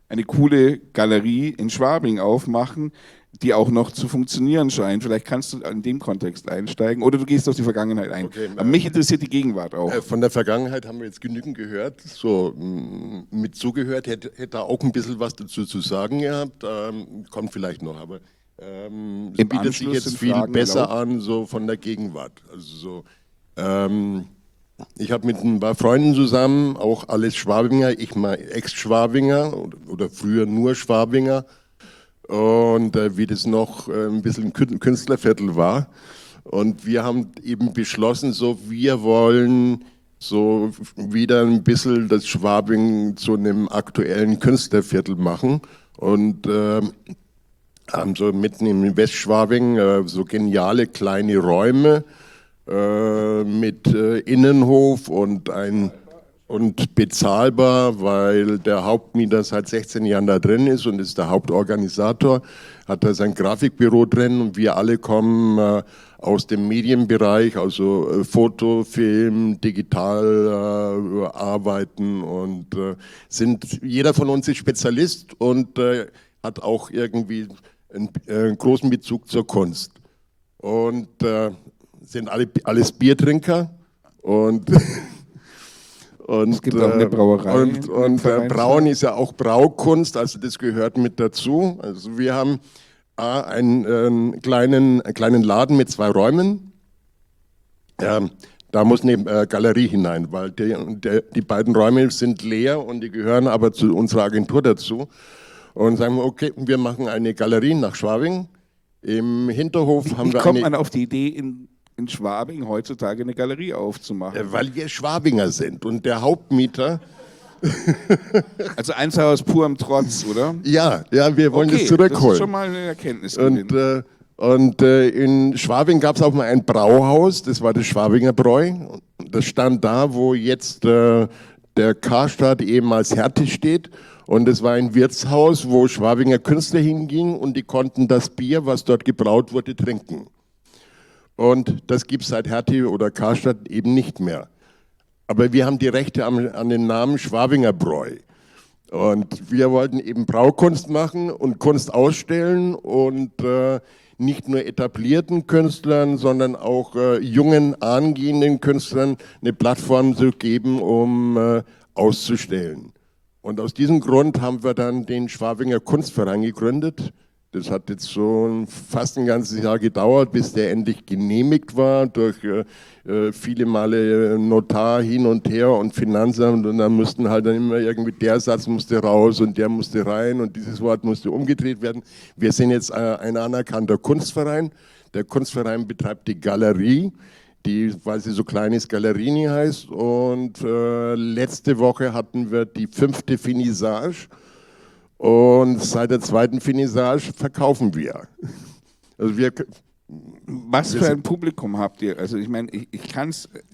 A: eine coole Galerie in Schwabing aufmachen, die auch noch zu funktionieren scheint. Vielleicht kannst du in dem Kontext einsteigen oder du gehst auf die Vergangenheit ein.
B: Okay,
A: Aber mich interessiert die Gegenwart auch.
B: Von der Vergangenheit haben wir jetzt genügend gehört, so mit zugehört, hätte auch ein bisschen was dazu zu sagen gehabt, kommt vielleicht noch, aber es
A: Im
B: bietet sich
A: Anschluss
B: jetzt
A: sind
B: viel
A: Fragen
B: besser
A: erlaubt.
B: an, so von der Gegenwart. Also so, ich habe mit ein paar Freunden zusammen, auch alles Schwabinger, ich mal Ex-Schwabinger oder früher nur Schwabinger, und wie das noch ein bisschen Künstlerviertel war. Und wir haben eben beschlossen, so wir wollen so wieder ein bisschen das Schwabing zu einem aktuellen Künstlerviertel machen. Und haben so mitten im Westschwabing so geniale kleine Räume mit Innenhof und bezahlbar, weil der Hauptmieter seit 16 Jahren da drin ist und ist der Hauptorganisator, hat da sein Grafikbüro drin und wir alle kommen aus dem Medienbereich, also Foto, Film, digital arbeiten und jeder von uns ist Spezialist und hat auch irgendwie einen großen Bezug zur Kunst. Und sind alles Biertrinker und
A: Es gibt auch eine Brauerei
B: Und Brauen ist ja auch Braukunst, also das gehört mit dazu. Also wir haben einen kleinen Laden mit 2 Räumen. Da muss eine Galerie hinein, weil die beiden Räume sind leer und die gehören aber zu unserer Agentur dazu. Und sagen wir, okay, wir machen eine Galerie nach Schwabing. Im Hinterhof haben
A: Wie
B: wir
A: kommt
B: eine...
A: man auf die Idee, in Schwabing heutzutage eine Galerie aufzumachen?
B: Weil wir Schwabinger sind und der Hauptmieter...
A: Also eins aus purem Trotz, oder?
B: Ja, wir wollen das
A: Das
B: zurückholen.
A: ist schon mal eine Erkenntnis.
B: Und in Schwabing gab es auch mal ein Brauhaus, das war das Schwabinger Bräu. Das stand da, wo jetzt der Karstadt ehemals Hertie steht. Und es war ein Wirtshaus, wo Schwabinger Künstler hingingen und die konnten das Bier, was dort gebraut wurde, trinken. Und das gibt es seit Hertie oder Karstadt eben nicht mehr. Aber wir haben die Rechte an den Namen Schwabinger Bräu. Und wir wollten eben Braukunst machen und Kunst ausstellen und nicht nur etablierten Künstlern, sondern auch jungen, angehenden Künstlern eine Plattform zu geben, um auszustellen. Und aus diesem Grund haben wir dann den Schwabinger Kunstverein gegründet. Das hat jetzt so fast ein ganzes Jahr gedauert, bis der endlich genehmigt war durch viele Male Notar hin und her und Finanzamt und dann mussten halt dann immer irgendwie der Satz musste raus und der musste rein und dieses Wort musste umgedreht werden. Wir sind jetzt ein anerkannter Kunstverein. Der Kunstverein betreibt die Galerie, die, weil sie so klein ist, Galerini heißt und letzte Woche hatten wir die 5. Finissage. Und seit der 2. Finissage verkaufen wir. Also
A: Was für ein Publikum habt ihr? Also ich meine, ich kann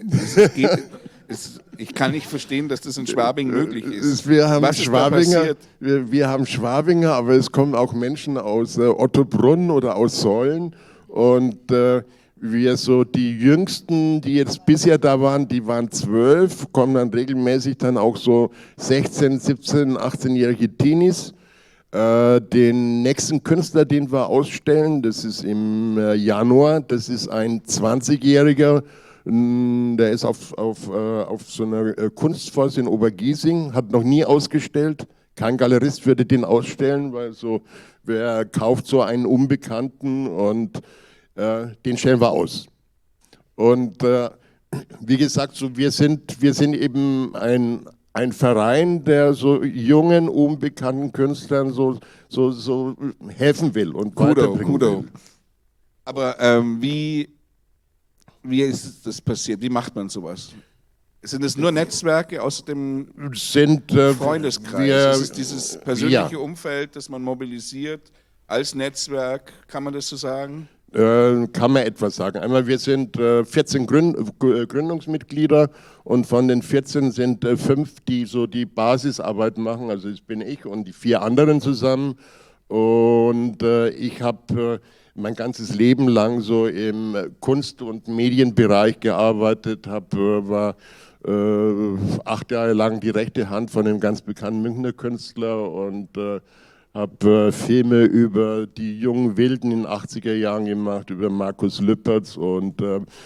A: nicht verstehen, dass das in Schwabing möglich ist.
B: Wir haben
A: Was ist da
B: Schwabinger,
A: passiert?
B: wir haben Schwabinger, aber es kommen auch Menschen aus Ottobrunn oder aus Säulen. Und wir so die Jüngsten, die jetzt bisher da waren, die waren 12, kommen dann regelmäßig dann auch so 16, 17, 18-jährige Teenies. Den nächsten Künstler, den wir ausstellen, das ist im Januar, das ist ein 20-Jähriger, der ist auf so einer Kunstforst in Obergiesing, hat noch nie ausgestellt. Kein Galerist würde den ausstellen, weil so, wer kauft so einen Unbekannten und den stellen wir aus. Und wie gesagt, so wir sind eben ein Verein, der so jungen, unbekannten Künstlern so helfen will und weiterbringen will.
A: Aber wie ist das passiert? Wie macht man sowas? Sind es nur Netzwerke aus dem Freundeskreis? Ist es dieses persönliche Umfeld, das man mobilisiert als Netzwerk? Kann man das so sagen?
B: Kann man etwas sagen. Einmal, wir sind 14 Gründungsmitglieder und von den 14 sind 5, die so die Basisarbeit machen. Also das bin ich und die 4 anderen zusammen. Und ich habe mein ganzes Leben lang so im Kunst- und Medienbereich gearbeitet, war 8 Jahre lang die rechte Hand von einem ganz bekannten Münchner Künstler und habe Filme über die jungen Wilden in den 80er Jahren gemacht, über Markus Lüpertz und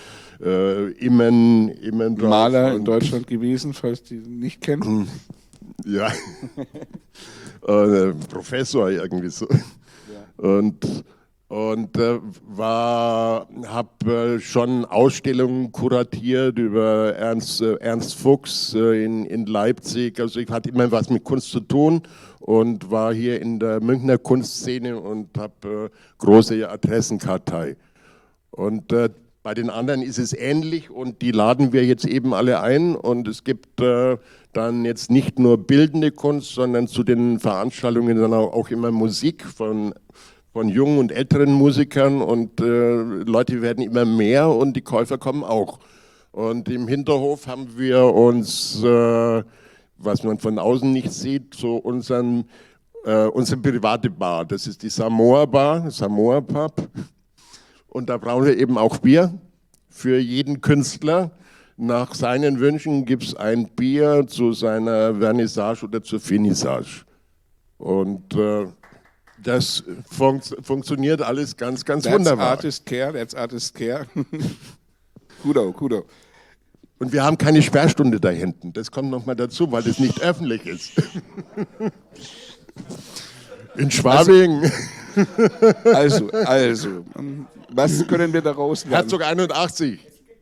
B: Immen
A: Maler in Deutschland gewesen, falls die ihn nicht kennen.
B: Ja, Professor irgendwie so.
A: Ja.
B: Und habe schon Ausstellungen kuratiert über Ernst Fuchs in Leipzig. Also ich hatte immer was mit Kunst zu tun und war hier in der Münchner Kunstszene und habe große Adressenkartei. Und bei den anderen ist es ähnlich und die laden wir jetzt eben alle ein und es gibt dann jetzt nicht nur bildende Kunst, sondern zu den Veranstaltungen dann auch immer Musik von jungen und älteren Musikern und Leute werden immer mehr und die Käufer kommen auch. Und im Hinterhof haben wir uns, was man von außen nicht sieht, so unsere private Bar. Das ist die Samoa Bar, Samoa Pub. Und da brauchen wir eben auch Bier für jeden Künstler. Nach seinen Wünschen gibt es ein Bier zu seiner Vernissage oder zur Finissage. Und das funktioniert alles ganz, ganz wunderbar.
A: That's Artist Care. Kudo.
B: Und wir haben keine Sperrstunde da hinten. Das kommt nochmal dazu, weil das nicht öffentlich ist. In Schwabing.
A: Also, was können wir daraus lernen?
B: Herzog 81.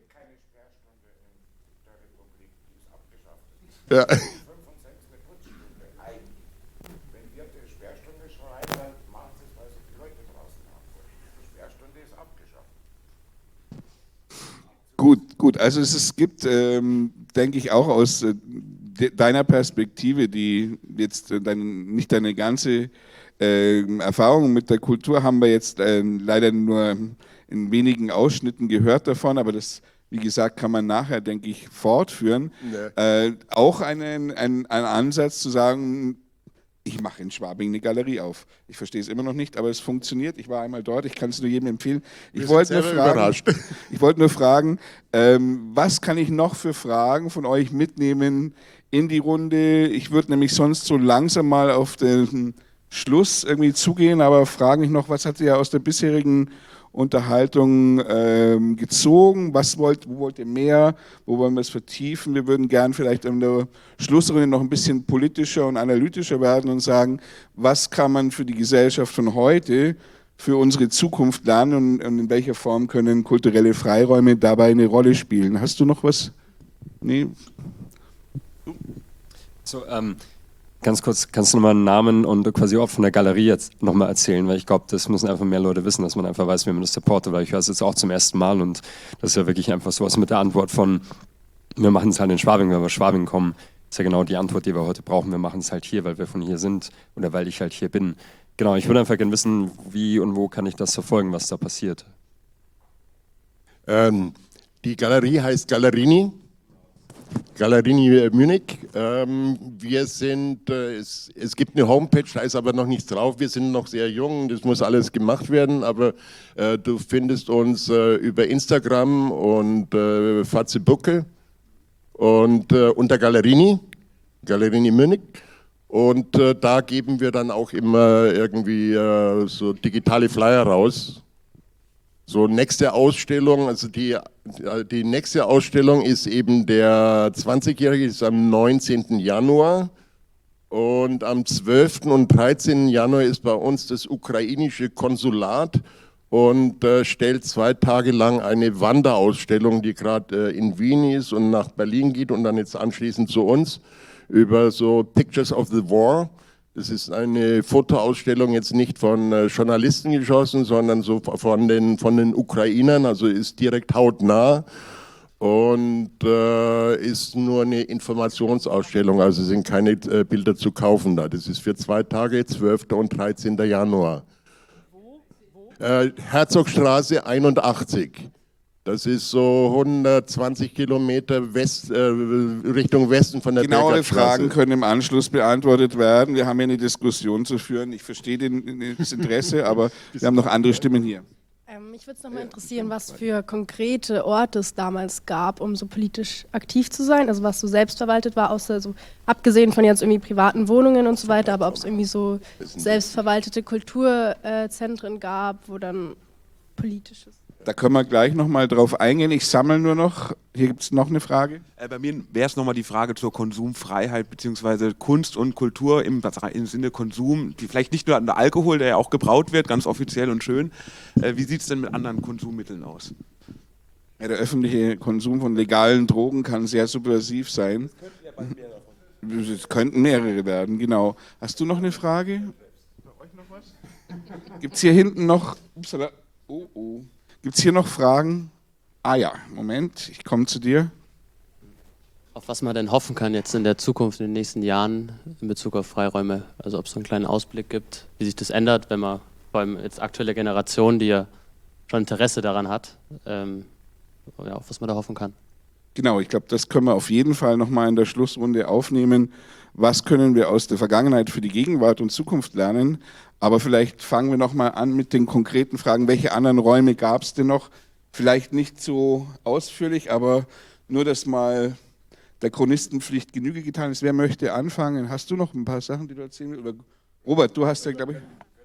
B: Ja.
A: Gut. Also es gibt, denke ich, auch aus deiner Perspektive, die jetzt nicht deine ganze Erfahrung mit der Kultur haben wir jetzt leider nur in wenigen Ausschnitten gehört davon, aber das, wie gesagt, kann man nachher, denke ich, fortführen. Nee. Auch einen Ansatz zu sagen, ich mache in Schwabing eine Galerie auf. Ich verstehe es immer noch nicht, aber es funktioniert. Ich war einmal dort, ich kann es nur jedem empfehlen. Ich wollte nur fragen, was kann ich noch für Fragen von euch mitnehmen in die Runde? Ich würde nämlich sonst so langsam mal auf den Schluss irgendwie zugehen, aber frage mich noch, was hat ihr aus der bisherigen Unterhaltung gezogen? Wo wollt ihr mehr? Wo wollen wir es vertiefen? Wir würden gern vielleicht in der Schlussrunde noch ein bisschen politischer und analytischer werden und sagen, was kann man für die Gesellschaft von heute, für unsere Zukunft lernen und in welcher Form können kulturelle Freiräume dabei eine Rolle spielen? Hast du noch was? Nee?
C: So, ganz kurz, kannst du nochmal einen Namen und quasi auch von der Galerie jetzt nochmal erzählen, weil ich glaube, das müssen einfach mehr Leute wissen, dass man einfach weiß, wie man das supportet, weil ich höre es jetzt auch zum ersten Mal und das ist ja wirklich einfach sowas mit der Antwort von, wir machen es halt in Schwabing, wenn wir Schwabing kommen, ist ja genau die Antwort, die wir heute brauchen, wir machen es halt hier, weil wir von hier sind oder weil ich halt hier bin. Genau, ich würde einfach gerne wissen, wie und wo kann ich das verfolgen, was da passiert.
B: Die Galerie heißt Galerini Munich. Wir sind, es gibt eine Homepage, da ist aber noch nichts drauf. Wir sind noch sehr jung, das muss alles gemacht werden, aber du findest uns über Instagram und Facebook und unter Galerini Munich. Und da geben wir dann auch immer irgendwie so digitale Flyer raus. So, nächste Ausstellung, also die nächste Ausstellung ist eben der 20-Jährige, ist am 19. Januar und am 12. und 13. Januar ist bei uns das ukrainische Konsulat und stellt 2 Tage lang eine Wanderausstellung, die gerade in Wien ist und nach Berlin geht und dann jetzt anschließend zu uns über so Pictures of the War. Das ist eine Fotoausstellung jetzt nicht von Journalisten geschossen, sondern so von den Ukrainern, also ist direkt hautnah und ist nur eine Informationsausstellung, also sind keine Bilder zu kaufen da. Das ist für 2 Tage, 12. und 13. Januar. Herzogstraße 81. Das ist so 120 Kilometer Richtung Westen von der
A: Genauere
B: Bergerstraße.
A: Fragen können im Anschluss beantwortet werden. Wir haben hier eine Diskussion zu führen. Ich verstehe das Interesse, aber wir haben noch andere Stimmen hier.
E: Mich würde es nochmal interessieren, was für konkrete Orte es damals gab, um so politisch aktiv zu sein. Also was so selbstverwaltet war, außer so, abgesehen von jetzt irgendwie privaten Wohnungen und so weiter, aber ob es irgendwie so selbstverwaltete Kulturzentren gab, wo dann politisches.
A: Da können wir gleich nochmal drauf eingehen. Ich sammle nur noch. Hier gibt es noch eine Frage.
F: Bei mir wäre es nochmal die Frage zur Konsumfreiheit bzw. Kunst und Kultur im Sinne Konsum, die vielleicht nicht nur an der Alkohol, der ja auch gebraut wird, ganz offiziell und schön. Wie sieht es denn mit anderen Konsummitteln aus?
A: Ja, der öffentliche Konsum von legalen Drogen kann sehr subversiv sein. Es könnten mehrere werden, genau. Hast du noch eine Frage? Gibt es hier hinten noch... Upsala. Oh. Gibt es hier noch Fragen? Ah ja, Moment, ich komme zu dir.
J: Auf was man denn hoffen kann jetzt in der Zukunft, in den nächsten Jahren in Bezug auf Freiräume? Also ob es so einen kleinen Ausblick gibt, wie sich das ändert, wenn man vor allem jetzt aktuelle Generation, die ja schon Interesse daran hat, auf was man da hoffen kann.
A: Genau, ich glaube, das können wir auf jeden Fall nochmal in der Schlussrunde aufnehmen. Was können wir aus der Vergangenheit für die Gegenwart und Zukunft lernen? Aber vielleicht fangen wir nochmal an mit den konkreten Fragen. Welche anderen Räume gab es denn noch? Vielleicht nicht so ausführlich, aber nur, dass mal der Chronistenpflicht Genüge getan ist. Wer möchte anfangen? Hast du noch ein paar Sachen, die du erzählen willst? Oder Robert, du hast ja, glaube ich...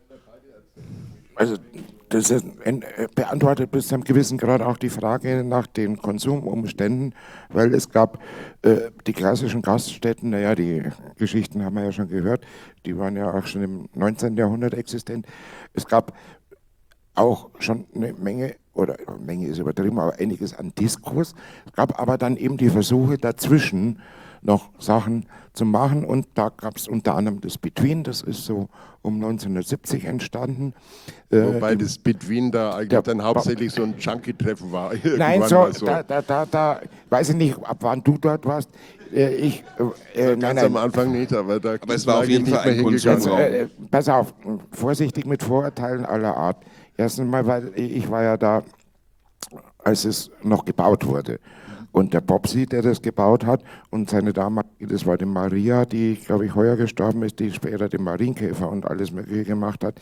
I: Also das beantwortet bis zu einem gewissen Grad auch die Frage nach den Konsumumständen, weil es gab die klassischen Gaststätten, naja, die Geschichten haben wir ja schon gehört, die waren ja auch schon im 19. Jahrhundert existent. Es gab auch schon eine Menge, oder Menge ist übertrieben, aber einiges an Diskurs. Es gab aber dann eben die Versuche dazwischen, noch Sachen zu machen, und da gab es unter anderem das Between, das ist so um 1970 entstanden.
B: Wobei das Between da eigentlich dann hauptsächlich so ein Junkie-Treffen war.
I: Nein, da weiß ich nicht, ab wann du dort warst.
B: Ganz am Anfang nicht, aber
A: es war auf jeden Fall ein Konsumraum.
I: Pass auf, vorsichtig mit Vorurteilen aller Art. Erstens mal, weil ich war ja da, als es noch gebaut wurde. Und der Popsi, der das gebaut hat, und seine damalige, das war die Maria, die, glaube ich, heuer gestorben ist, die später den Marienkäfer und alles Mögliche gemacht hat,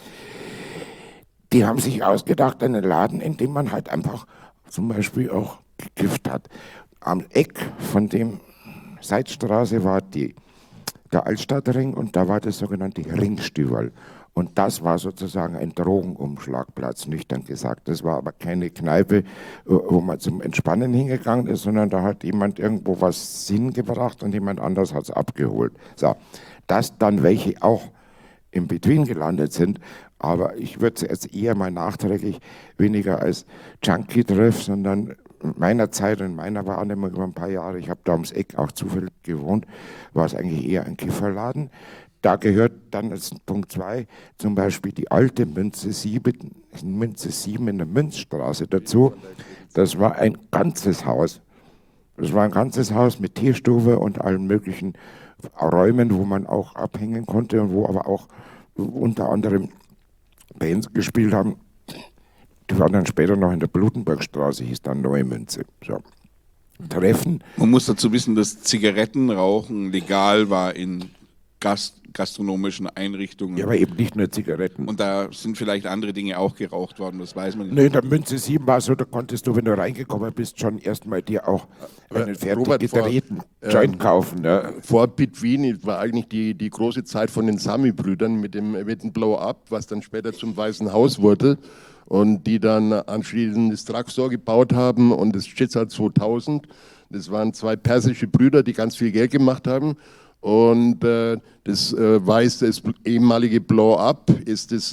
I: die haben sich ausgedacht, einen Laden, in dem man halt einfach zum Beispiel auch gekifft hat. Am Eck von dem Seitstraße war der Altstadtring, und da war das sogenannte Ringstüberl. Und das war sozusagen ein Drogenumschlagplatz, nüchtern gesagt. Das war aber keine Kneipe, wo man zum Entspannen hingegangen ist, sondern da hat jemand irgendwo was Sinn gebracht und jemand anders hat es abgeholt. So, dass dann welche auch im Between gelandet sind, aber ich würde es jetzt eher mal nachträglich weniger als Junkie-Treff, sondern in meiner Zeit, in meiner Wahrnehmung über ein paar Jahre, ich habe da ums Eck auch zufällig gewohnt, war es eigentlich eher ein Kifferladen. Da gehört dann als Punkt 2 zum Beispiel die alte Münze 7 in der Münzstraße dazu. Das war ein ganzes Haus. Das war ein ganzes Haus mit Teestube und allen möglichen Räumen, wo man auch abhängen konnte und wo aber auch unter anderem Bands gespielt haben. Die waren dann später noch in der Blutenbergstraße, hieß dann Neue Münze. So. Treffen.
A: Man muss dazu wissen, dass Zigarettenrauchen legal war in gastronomischen Einrichtungen.
I: Ja, aber eben nicht nur Zigaretten.
A: Und da sind vielleicht andere Dinge auch geraucht worden, das weiß man nicht.
I: Nee, in der Münze 7 war so, da konntest du, wenn du reingekommen bist, schon erstmal dir auch einen fertig gedrehten Joint kaufen. Ja.
B: Vor Between war eigentlich die große Zeit von den Sami-Brüdern mit dem Blow-Up, was dann später zum Weißen Haus wurde. Und die dann anschließend das Drugstore gebaut haben und das Schizza 2000. Das waren zwei persische Brüder, die ganz viel Geld gemacht haben. Und das ehemalige Blow-Up ist das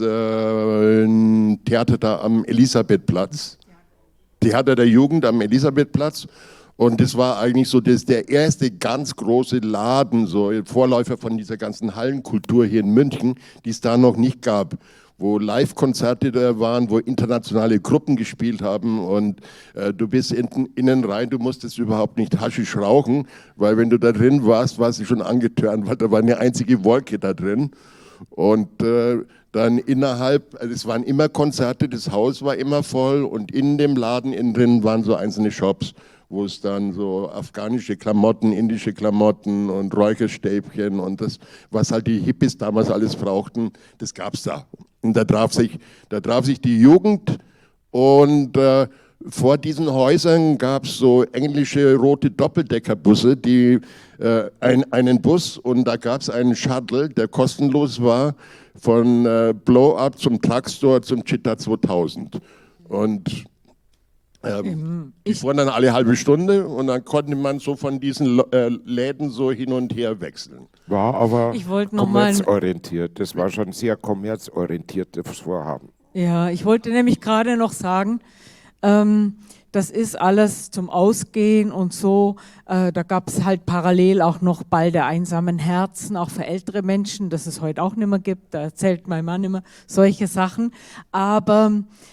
B: ein Theater da am Elisabethplatz. Theater der Jugend am Elisabethplatz. Und das war eigentlich so der erste ganz große Laden, so Vorläufer von dieser ganzen Hallenkultur hier in München, die es da noch nicht gab. Wo Live-Konzerte da waren, wo internationale Gruppen gespielt haben, und du bist innen rein, du musstest überhaupt nicht Haschisch rauchen, weil wenn du da drin warst, warst du schon angetörnt, weil da war eine einzige Wolke da drin. Und dann innerhalb, also es waren immer Konzerte, das Haus war immer voll, und in dem Laden innen drin waren so einzelne Shops, wo es dann so afghanische Klamotten, indische Klamotten und Räucherstäbchen und das, was halt die Hippies damals alles brauchten, das gab's da. Und da traf sich die Jugend Und vor diesen Häusern gab es so englische rote Doppeldeckerbusse, die einen Bus, und da gab es einen Shuttle, der kostenlos war, von Blow-Up zum Truckstore zum Cheetah 2000. Und die fuhren dann alle halbe Stunde und dann konnte man so von diesen Läden so hin und her wechseln.
I: War aber
G: Ich wollte noch mal-
I: kommerzorientiert. Das war schon sehr kommerzorientiertes Vorhaben.
G: Ja, ich wollte nämlich gerade noch sagen, das ist alles zum Ausgehen und so. Da gab es halt parallel auch noch Ball der einsamen Herzen, auch für ältere Menschen, das es heute auch nicht mehr gibt. Da erzählt mein Mann immer solche Sachen. Aber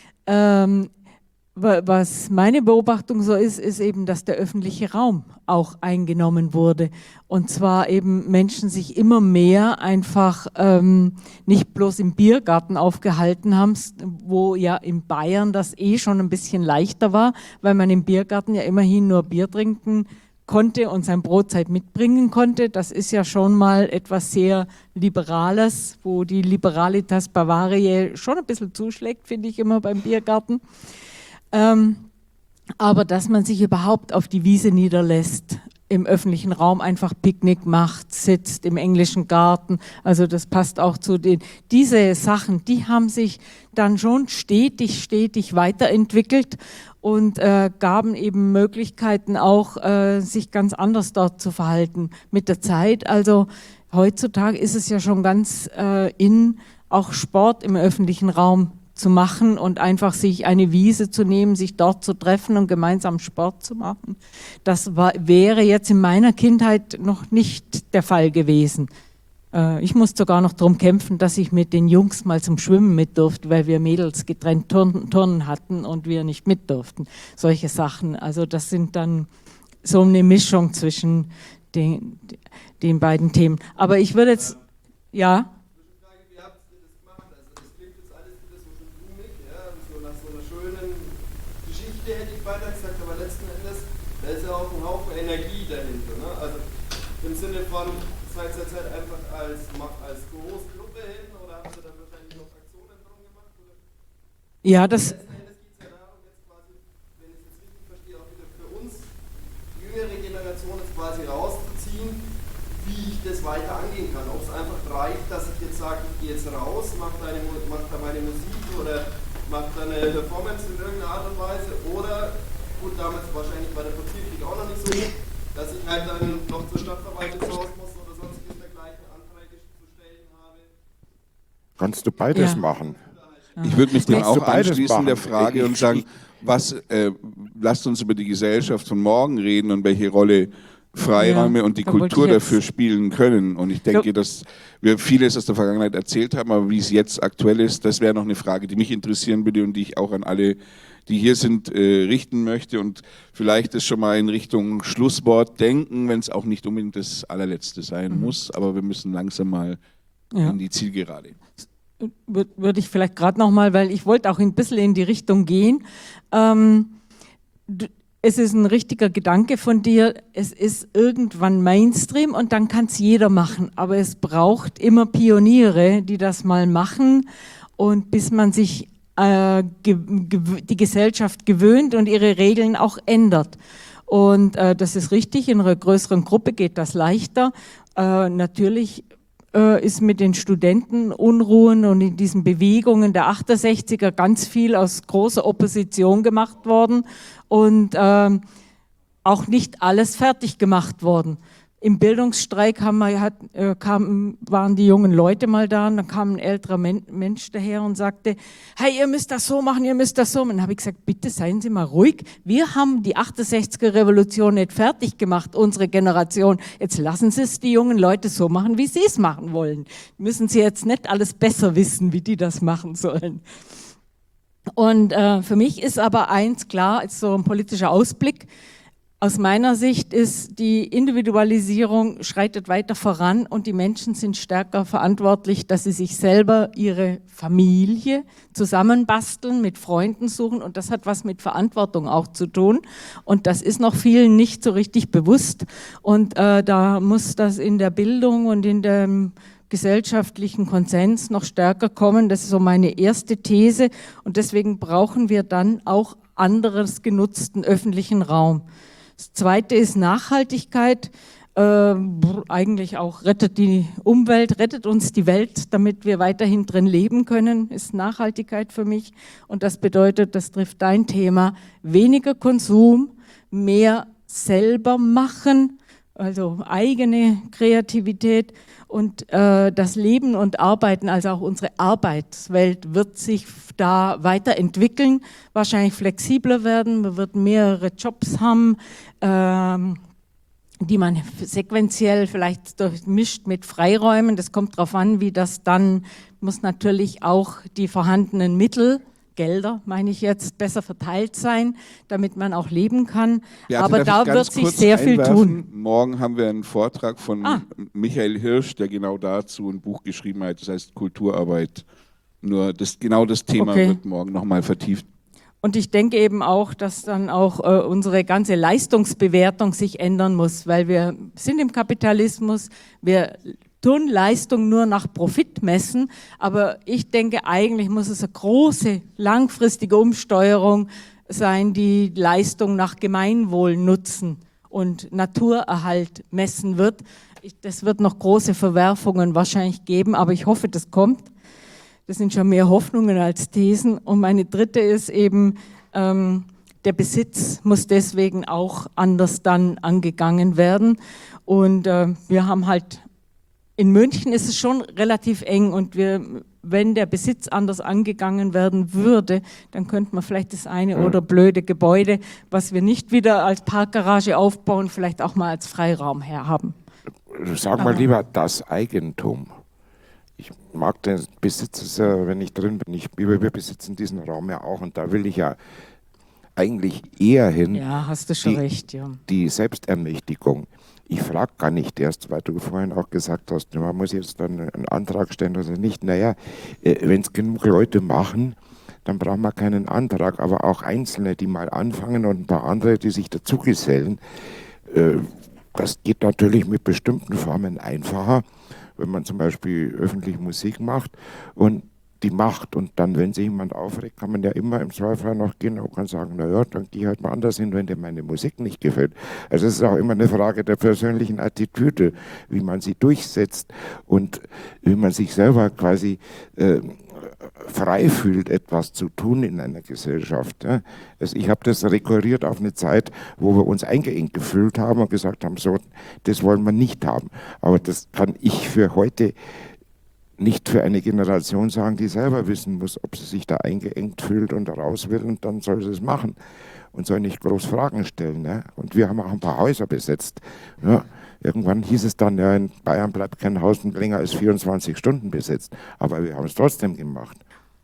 G: was meine Beobachtung so ist eben, dass der öffentliche Raum auch eingenommen wurde. Und zwar eben Menschen sich immer mehr einfach nicht bloß im Biergarten aufgehalten haben, wo ja in Bayern das schon ein bisschen leichter war, weil man im Biergarten ja immerhin nur Bier trinken konnte und sein Brotzeit mitbringen konnte. Das ist ja schon mal etwas sehr Liberales, wo die Liberalitas Bavariae schon ein bisschen zuschlägt, finde ich immer beim Biergarten. Aber dass man sich überhaupt auf die Wiese niederlässt, im öffentlichen Raum einfach Picknick macht, sitzt im englischen Garten, also das passt auch zu diese Sachen, die haben sich dann schon stetig weiterentwickelt und gaben eben Möglichkeiten auch, sich ganz anders dort zu verhalten mit der Zeit. Also heutzutage ist es ja schon ganz auch Sport im öffentlichen Raum zu machen und einfach sich eine Wiese zu nehmen, sich dort zu treffen und gemeinsam Sport zu machen. Das wäre jetzt in meiner Kindheit noch nicht der Fall gewesen. Ich musste sogar noch darum kämpfen, dass ich mit den Jungs mal zum Schwimmen mit durfte, weil wir Mädels getrennt Turnen hatten und wir nicht mit durften. Solche Sachen. Also das sind dann so eine Mischung zwischen den beiden Themen. Aber ich würde jetzt, ja.
K: Hätte ich weiter gesagt, aber letzten Endes, da ist ja auch ein Haufen Energie dahinter. Ne? Also im Sinne von, seid ihr Zeit einfach als Großgruppe hin oder habt ihr da wahrscheinlich noch Aktionen drum gemacht? Oder?
G: Ja, das.
K: Letzten Endes geht es ja darum, jetzt quasi, wenn ich es jetzt richtig verstehe, auch wieder für uns, die jüngere Generation jetzt quasi rauszuziehen, wie ich das weiter angehen kann. Ob es einfach reicht, dass ich jetzt sage, ich gehe jetzt raus, mach da meine Musik oder macht dann eine Performance in irgendeiner Art und Weise oder, gut, damals wahrscheinlich bei der Pazifik auch noch nicht so, dass ich halt dann noch zur Stadtverwaltung raus muss oder sonstiges dergleichen Anträge zu stellen habe.
I: Kannst du beides machen?
A: Ich würde mich dem
I: Kannst du
A: auch
I: beides
A: anschließen
I: machen?
A: der Frage und sagen, lasst uns über die Gesellschaft von morgen reden und welche Rolle Freiräume und die
G: da wollte
A: Kultur
G: ich jetzt-
A: dafür spielen können. Und ich denke, dass wir vieles aus der Vergangenheit erzählt haben, aber wie es jetzt aktuell ist, das wäre noch eine Frage, die mich interessieren würde und die ich auch an alle, die hier sind, richten möchte und vielleicht das schon mal in Richtung Schlusswort denken, wenn es auch nicht unbedingt das allerletzte sein muss, aber wir müssen langsam mal in die Zielgerade.
G: Würde ich vielleicht gerade nochmal, weil ich wollte auch ein bisschen in die Richtung gehen. Es ist ein richtiger Gedanke von dir, es ist irgendwann Mainstream und dann kann es jeder machen, aber es braucht immer Pioniere, die das mal machen und bis man sich die Gesellschaft gewöhnt und ihre Regeln auch ändert. Und das ist richtig, in einer größeren Gruppe geht das leichter. Natürlich ist mit den Studentenunruhen und in diesen Bewegungen der 68er ganz viel aus großer Opposition gemacht worden und auch nicht alles fertig gemacht worden. Im Bildungsstreik waren die jungen Leute mal da und dann kam ein älterer Mensch daher und sagte, hey, ihr müsst das so machen, ihr müsst das so machen. Dann habe ich gesagt, bitte seien Sie mal ruhig. Wir haben die 68er-Revolution nicht fertig gemacht, unsere Generation. Jetzt lassen Sie es die jungen Leute so machen, wie sie es machen wollen. Müssen Sie jetzt nicht alles besser wissen, wie die das machen sollen. Und für mich ist aber eins klar, ist so ein politischer Ausblick. Aus meiner Sicht ist die Individualisierung schreitet weiter voran und die Menschen sind stärker verantwortlich, dass sie sich selber ihre Familie zusammenbasteln, mit Freunden suchen und das hat was mit Verantwortung auch zu tun und das ist noch vielen nicht so richtig bewusst und da muss das in der Bildung und in dem gesellschaftlichen Konsens noch stärker kommen. Das ist so meine erste These. Und deswegen brauchen wir dann auch anderes genutzten öffentlichen Raum. Das Zweite ist Nachhaltigkeit. Eigentlich auch rettet die Umwelt, rettet uns die Welt, damit wir weiterhin drin leben können, ist Nachhaltigkeit für mich. Und das bedeutet, das trifft dein Thema, weniger Konsum, mehr selber machen, also eigene Kreativität und das Leben und Arbeiten, also auch unsere Arbeitswelt wird sich da weiterentwickeln, wahrscheinlich flexibler werden, man wird mehrere Jobs haben, die man sequenziell vielleicht durchmischt mit Freiräumen. Das kommt darauf an, wie das dann, muss natürlich auch die vorhandenen Mittel, Gelder meine ich jetzt, besser verteilt sein, damit man auch leben kann.
A: Beate,
G: aber da wird sich sehr viel tun.
A: Morgen haben wir einen Vortrag von Michael Hirsch, der genau dazu ein Buch geschrieben hat, das heißt Kulturarbeit. Nur das Thema wird morgen nochmal vertieft.
G: Und ich denke eben auch, dass dann auch unsere ganze Leistungsbewertung sich ändern muss, weil wir sind im Kapitalismus, wir tun Leistung nur nach Profit messen, aber ich denke, eigentlich muss es eine große, langfristige Umsteuerung sein, die Leistung nach Gemeinwohlnutzen und Naturerhalt messen wird. Das wird noch große Verwerfungen wahrscheinlich geben, aber ich hoffe, das kommt. Das sind schon mehr Hoffnungen als Thesen. Und meine dritte ist eben, der Besitz muss deswegen auch anders dann angegangen werden. Und wir haben halt, in München ist es schon relativ eng und wenn der Besitz anders angegangen werden würde, dann könnte man vielleicht das eine oder blöde Gebäude, was wir nicht wieder als Parkgarage aufbauen, vielleicht auch mal als Freiraum herhaben.
I: Sag mal lieber das Eigentum. Ich mag den Besitz, wenn ich drin bin. Wir besitzen diesen Raum ja auch und da will ich ja eigentlich eher hin.
G: Ja, hast du schon recht, ja.
I: Die Selbstermächtigung. Ich frage gar nicht erst, weil du vorhin auch gesagt hast, man muss jetzt dann einen Antrag stellen oder nicht. Naja, wenn es genug Leute machen, dann braucht man keinen Antrag, aber auch Einzelne, die mal anfangen und ein paar andere, die sich dazugesellen. Das geht natürlich mit bestimmten Formen einfacher, wenn man zum Beispiel öffentlich Musik macht und die macht und dann, wenn sich jemand aufregt, kann man ja immer im Zweifel noch gehen und kann sagen, naja, dann gehe ich halt mal anders hin, wenn dir meine Musik nicht gefällt. Also es ist auch immer eine Frage der persönlichen Attitüde, wie man sie durchsetzt und wie man sich selber quasi frei fühlt, etwas zu tun in einer Gesellschaft. Ja. Also ich habe das rekurriert auf eine Zeit, wo wir uns eingeengt gefühlt haben und gesagt haben, so, das wollen wir nicht haben. Aber das kann ich für heute nicht für eine Generation sagen, die selber wissen muss, ob sie sich da eingeengt fühlt und raus will und dann soll sie es machen und soll nicht groß Fragen stellen. Ne? Und wir haben auch ein paar Häuser besetzt. Ja, irgendwann hieß es dann, ja, in Bayern bleibt kein Haus länger als 24 Stunden besetzt. Aber wir haben es trotzdem gemacht.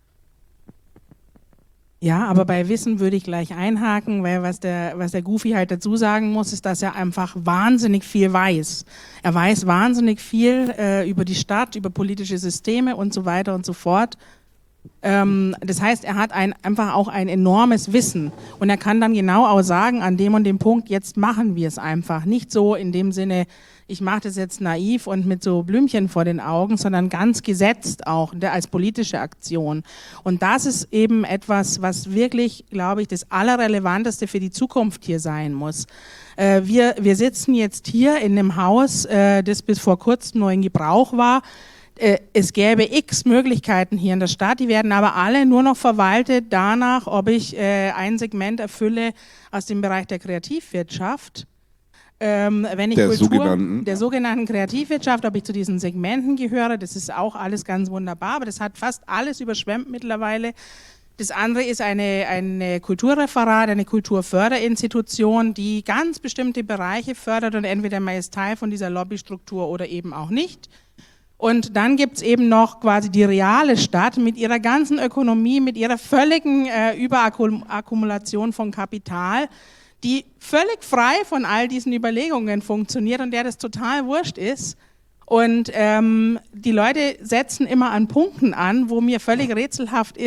H: Ja, aber bei Wissen würde ich gleich einhaken, weil was der Goofy halt dazu sagen muss, ist, dass er einfach wahnsinnig viel weiß. Er weiß wahnsinnig viel über die Stadt, über politische Systeme und so weiter und so fort. Das heißt, er hat einfach auch ein enormes Wissen und er kann dann genau auch sagen, an dem und dem Punkt, jetzt machen wir es einfach. Nicht so in dem Sinne, ich mache das jetzt naiv und mit so Blümchen vor den Augen, sondern ganz gesetzt auch als politische Aktion. Und das ist eben etwas, was wirklich, glaube ich, das Allerrelevanteste für die Zukunft hier sein muss. Wir sitzen jetzt hier in einem Haus, das bis vor kurzem noch in Gebrauch war. Es gäbe x Möglichkeiten hier in der Stadt, die werden aber alle nur noch verwaltet danach, ob ich ein Segment erfülle aus dem Bereich der Kreativwirtschaft. Wenn ich der sogenannten Kreativwirtschaft, ob ich zu diesen Segmenten gehöre, das ist auch alles ganz wunderbar, aber das hat fast alles überschwemmt mittlerweile. Das andere ist eine Kulturreferat, eine Kulturförderinstitution, die ganz bestimmte Bereiche fördert und entweder man ist Teil von dieser Lobbystruktur oder eben auch nicht. Und dann gibt's eben noch quasi die reale Stadt mit ihrer ganzen Ökonomie, mit ihrer völligen Überakkumulation von Kapital, die völlig frei von all diesen Überlegungen funktioniert und der das total wurscht ist. Und die Leute setzen immer an Punkten an, wo mir völlig rätselhaft ist,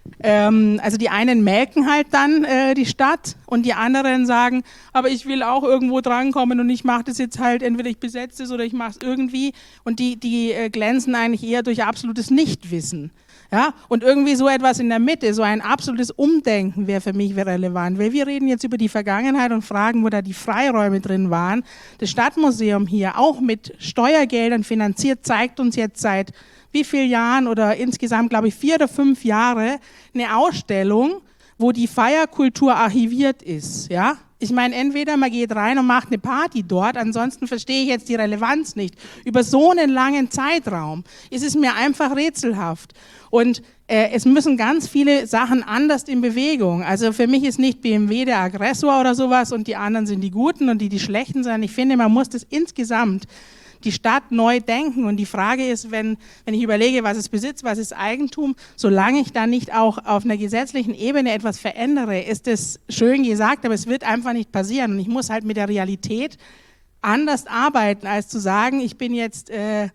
H: Also die einen melken halt dann die Stadt und die anderen sagen, aber ich will auch irgendwo drankommen und ich mache das jetzt halt, entweder ich besetze es oder ich mache es irgendwie. Und die glänzen eigentlich eher durch absolutes Nichtwissen. Ja? Und irgendwie so etwas in der Mitte, so ein absolutes Umdenken wäre für mich relevant. Weil wir reden jetzt über die Vergangenheit und fragen, wo da die Freiräume drin waren. Das Stadtmuseum hier, auch mit Steuergeldern finanziert, zeigt uns jetzt seit wie vielen Jahren oder insgesamt, glaube ich, 4 oder 5 Jahre eine Ausstellung, wo die Feierkultur archiviert ist. Ja? Ich meine, entweder man geht rein und macht eine Party dort, ansonsten verstehe ich jetzt die Relevanz nicht. Über so einen langen Zeitraum ist es mir einfach rätselhaft. Und es müssen ganz viele Sachen anders in Bewegung. Also für mich ist nicht BMW der Aggressor oder sowas und die anderen sind die Guten und die Schlechten, sondern ich finde, man muss das insgesamt die Stadt neu denken. Und die Frage ist, wenn ich überlege, was ist Besitz, was ist Eigentum, solange ich da nicht auch auf einer gesetzlichen Ebene etwas verändere, ist es schön gesagt, aber es wird einfach nicht passieren. Und ich muss halt mit der Realität anders arbeiten, als zu sagen, ich bin jetzt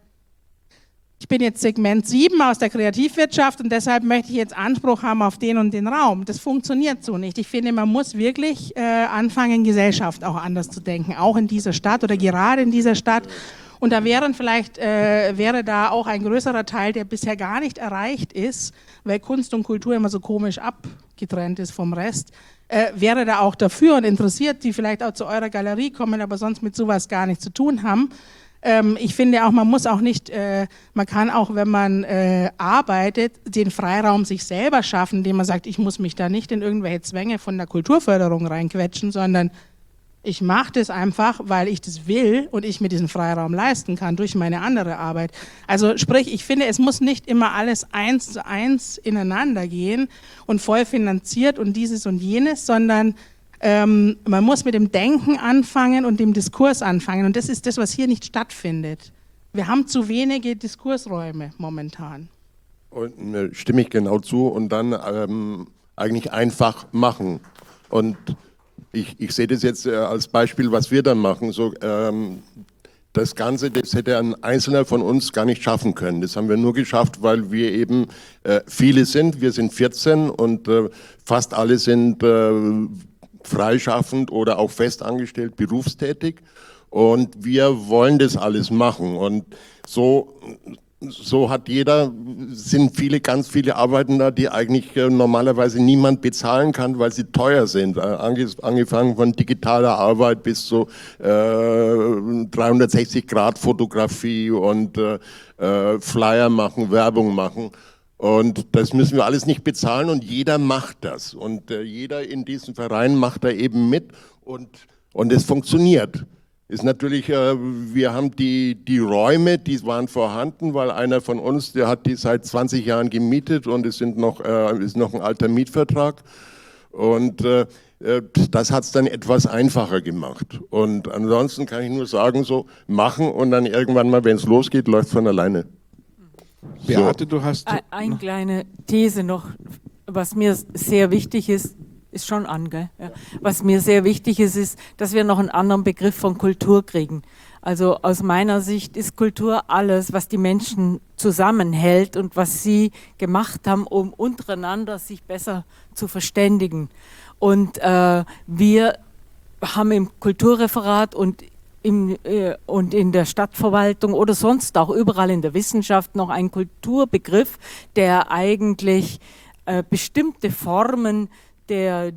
H: Segment 7 aus der Kreativwirtschaft und deshalb möchte ich jetzt Anspruch haben auf den und den Raum. Das funktioniert so nicht. Ich finde, man muss wirklich anfangen, Gesellschaft auch anders zu denken, auch in dieser Stadt oder gerade in dieser Stadt. Und da wäre da auch ein größerer Teil, der bisher gar nicht erreicht ist, weil Kunst und Kultur immer so komisch abgetrennt ist vom Rest, wäre da auch dafür und interessiert, die vielleicht auch zu eurer Galerie kommen, aber sonst mit sowas gar nichts zu tun haben. Ich finde auch, man muss auch nicht, man kann auch, wenn man arbeitet, den Freiraum sich selber schaffen, indem man sagt, ich muss mich da nicht in irgendwelche Zwänge von der Kulturförderung reinquetschen, sondern ich mache das einfach, weil ich das will und ich mir diesen Freiraum leisten kann durch meine andere Arbeit. Also sprich, ich finde, es muss nicht immer alles 1:1 ineinander gehen und voll finanziert und dieses und jenes, sondern man muss mit dem Denken anfangen und dem Diskurs anfangen. Und das ist das, was hier nicht stattfindet. Wir haben zu wenige Diskursräume momentan.
B: Und stimme ich genau zu und dann eigentlich einfach machen. Und ich sehe das jetzt als Beispiel, was wir dann machen. So, das Ganze, das hätte ein Einzelner von uns gar nicht schaffen können. Das haben wir nur geschafft, weil wir eben viele sind. Wir sind 14 und fast alle sind freischaffend oder auch festangestellt, berufstätig. Und wir wollen das alles machen. Und so hat sind ganz viele Arbeiten da, die eigentlich normalerweise niemand bezahlen kann, weil sie teuer sind. Angefangen von digitaler Arbeit bis zu 360-Grad-Fotografie und Flyer machen, Werbung machen. Und das müssen wir alles nicht bezahlen und jeder macht das. Und jeder in diesem Verein macht da eben mit und es funktioniert. Ist natürlich, wir haben die Räume, die waren vorhanden, weil einer von uns, der hat die seit 20 Jahren gemietet und es ist noch ein alter Mietvertrag. Und das hat es dann etwas einfacher gemacht. Und ansonsten kann ich nur sagen, so machen und dann irgendwann mal, wenn es losgeht, läuft es von alleine.
A: Beate, du hast...
G: Eine kleine These noch, was mir sehr wichtig ist schon an, gell? Ja. Was mir sehr wichtig ist, dass wir noch einen anderen Begriff von Kultur kriegen. Also aus meiner Sicht ist Kultur alles, was die Menschen zusammenhält und was sie gemacht haben, um untereinander sich besser zu verständigen. Und wir haben im Kulturreferat und in der Stadtverwaltung oder sonst auch überall in der Wissenschaft noch einen Kulturbegriff, der eigentlich bestimmte Formen eher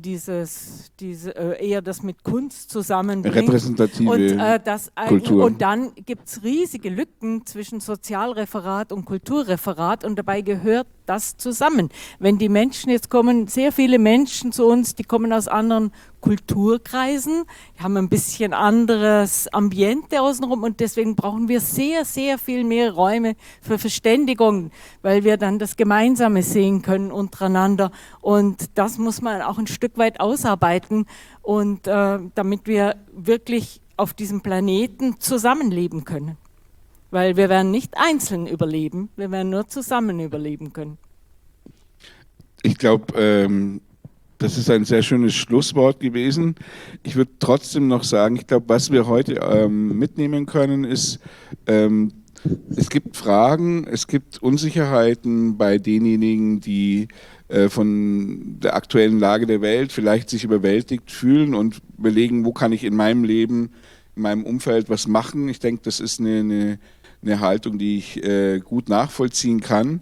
G: das mit Kunst zusammenbringt.
A: Repräsentative Kultur.
G: Und dann gibt es riesige Lücken zwischen Sozialreferat und Kulturreferat und dabei gehört das zusammen. Wenn die Menschen, jetzt kommen sehr viele Menschen zu uns, die kommen aus anderen Kulturkreisen, die haben ein bisschen anderes Ambiente außenrum und deswegen brauchen wir sehr, sehr viel mehr Räume für Verständigung, weil wir dann das Gemeinsame sehen können untereinander und das muss man auch ein Stück weit ausarbeiten und damit wir wirklich auf diesem Planeten zusammenleben können. Weil wir werden nicht einzeln überleben, wir werden nur zusammen überleben können.
A: Ich glaube, das ist ein sehr schönes Schlusswort gewesen. Ich würde trotzdem noch sagen, ich glaube, was wir heute mitnehmen können, ist es gibt Fragen, es gibt Unsicherheiten bei denjenigen, die von der aktuellen Lage der Welt vielleicht sich überwältigt fühlen und überlegen, wo kann ich in meinem Leben, in meinem Umfeld was machen. Ich denke, das ist eine Haltung, die ich gut nachvollziehen kann.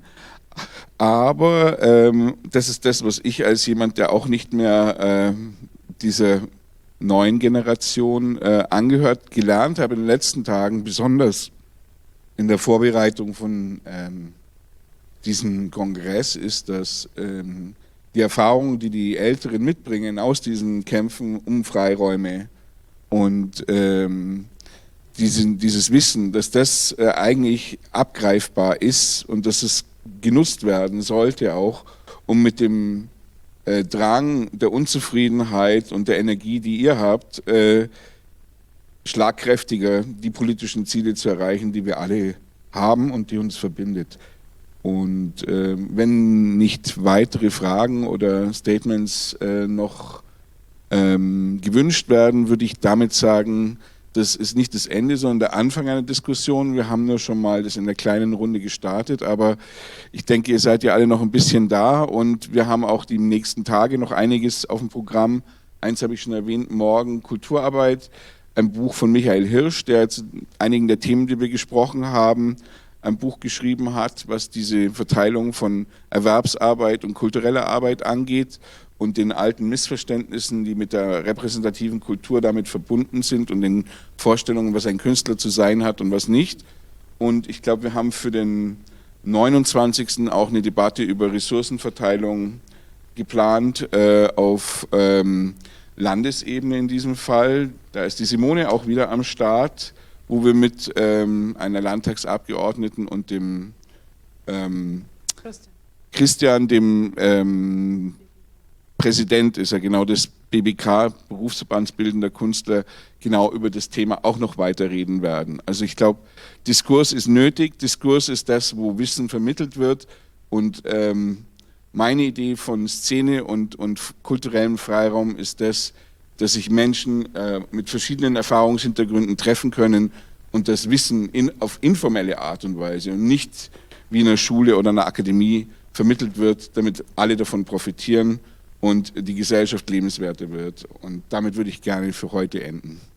A: Aber das ist das, was ich als jemand, der auch nicht mehr dieser neuen Generation angehört, gelernt habe in den letzten Tagen, besonders in der Vorbereitung von diesem Kongress, ist, dass die Erfahrungen, die die Älteren mitbringen aus diesen Kämpfen um Freiräume und dieses Wissen, dass das eigentlich abgreifbar ist und dass es genutzt werden sollte auch, um mit dem Drang der Unzufriedenheit und der Energie, die ihr habt, schlagkräftiger die politischen Ziele zu erreichen, die wir alle haben und die uns verbindet. Und wenn nicht weitere Fragen oder Statements noch gewünscht werden, würde ich damit sagen, das ist nicht das Ende, sondern der Anfang einer Diskussion. Wir haben nur schon mal das in der kleinen Runde gestartet, aber ich denke, ihr seid ja alle noch ein bisschen da und wir haben auch die nächsten Tage noch einiges auf dem Programm. Eins habe ich schon erwähnt, morgen Kulturarbeit, ein Buch von Michael Hirsch, der zu einigen der Themen, die wir gesprochen haben, ein Buch geschrieben hat, was diese Verteilung von Erwerbsarbeit und kultureller Arbeit angeht und den alten Missverständnissen, die mit der repräsentativen Kultur damit verbunden sind und den Vorstellungen, was ein Künstler zu sein hat und was nicht. Und ich glaube, wir haben für den 29. auch eine Debatte über Ressourcenverteilung geplant auf Landesebene in diesem Fall. Da ist die Simone auch wieder am Start, wo wir mit einer Landtagsabgeordneten und dem Christian, dem Präsident ist er genau des BBK, Berufsverbands Bildender Künstler, genau über das Thema auch noch weiter reden werden. Also ich glaube, Diskurs ist nötig, Diskurs ist das, wo Wissen vermittelt wird und meine Idee von Szene und kulturellem Freiraum ist das, dass sich Menschen mit verschiedenen Erfahrungshintergründen treffen können und das Wissen auf informelle Art und Weise und nicht wie in einer Schule oder einer Akademie vermittelt wird, damit alle davon profitieren und die Gesellschaft lebenswerter wird. Und damit würde ich gerne für heute enden.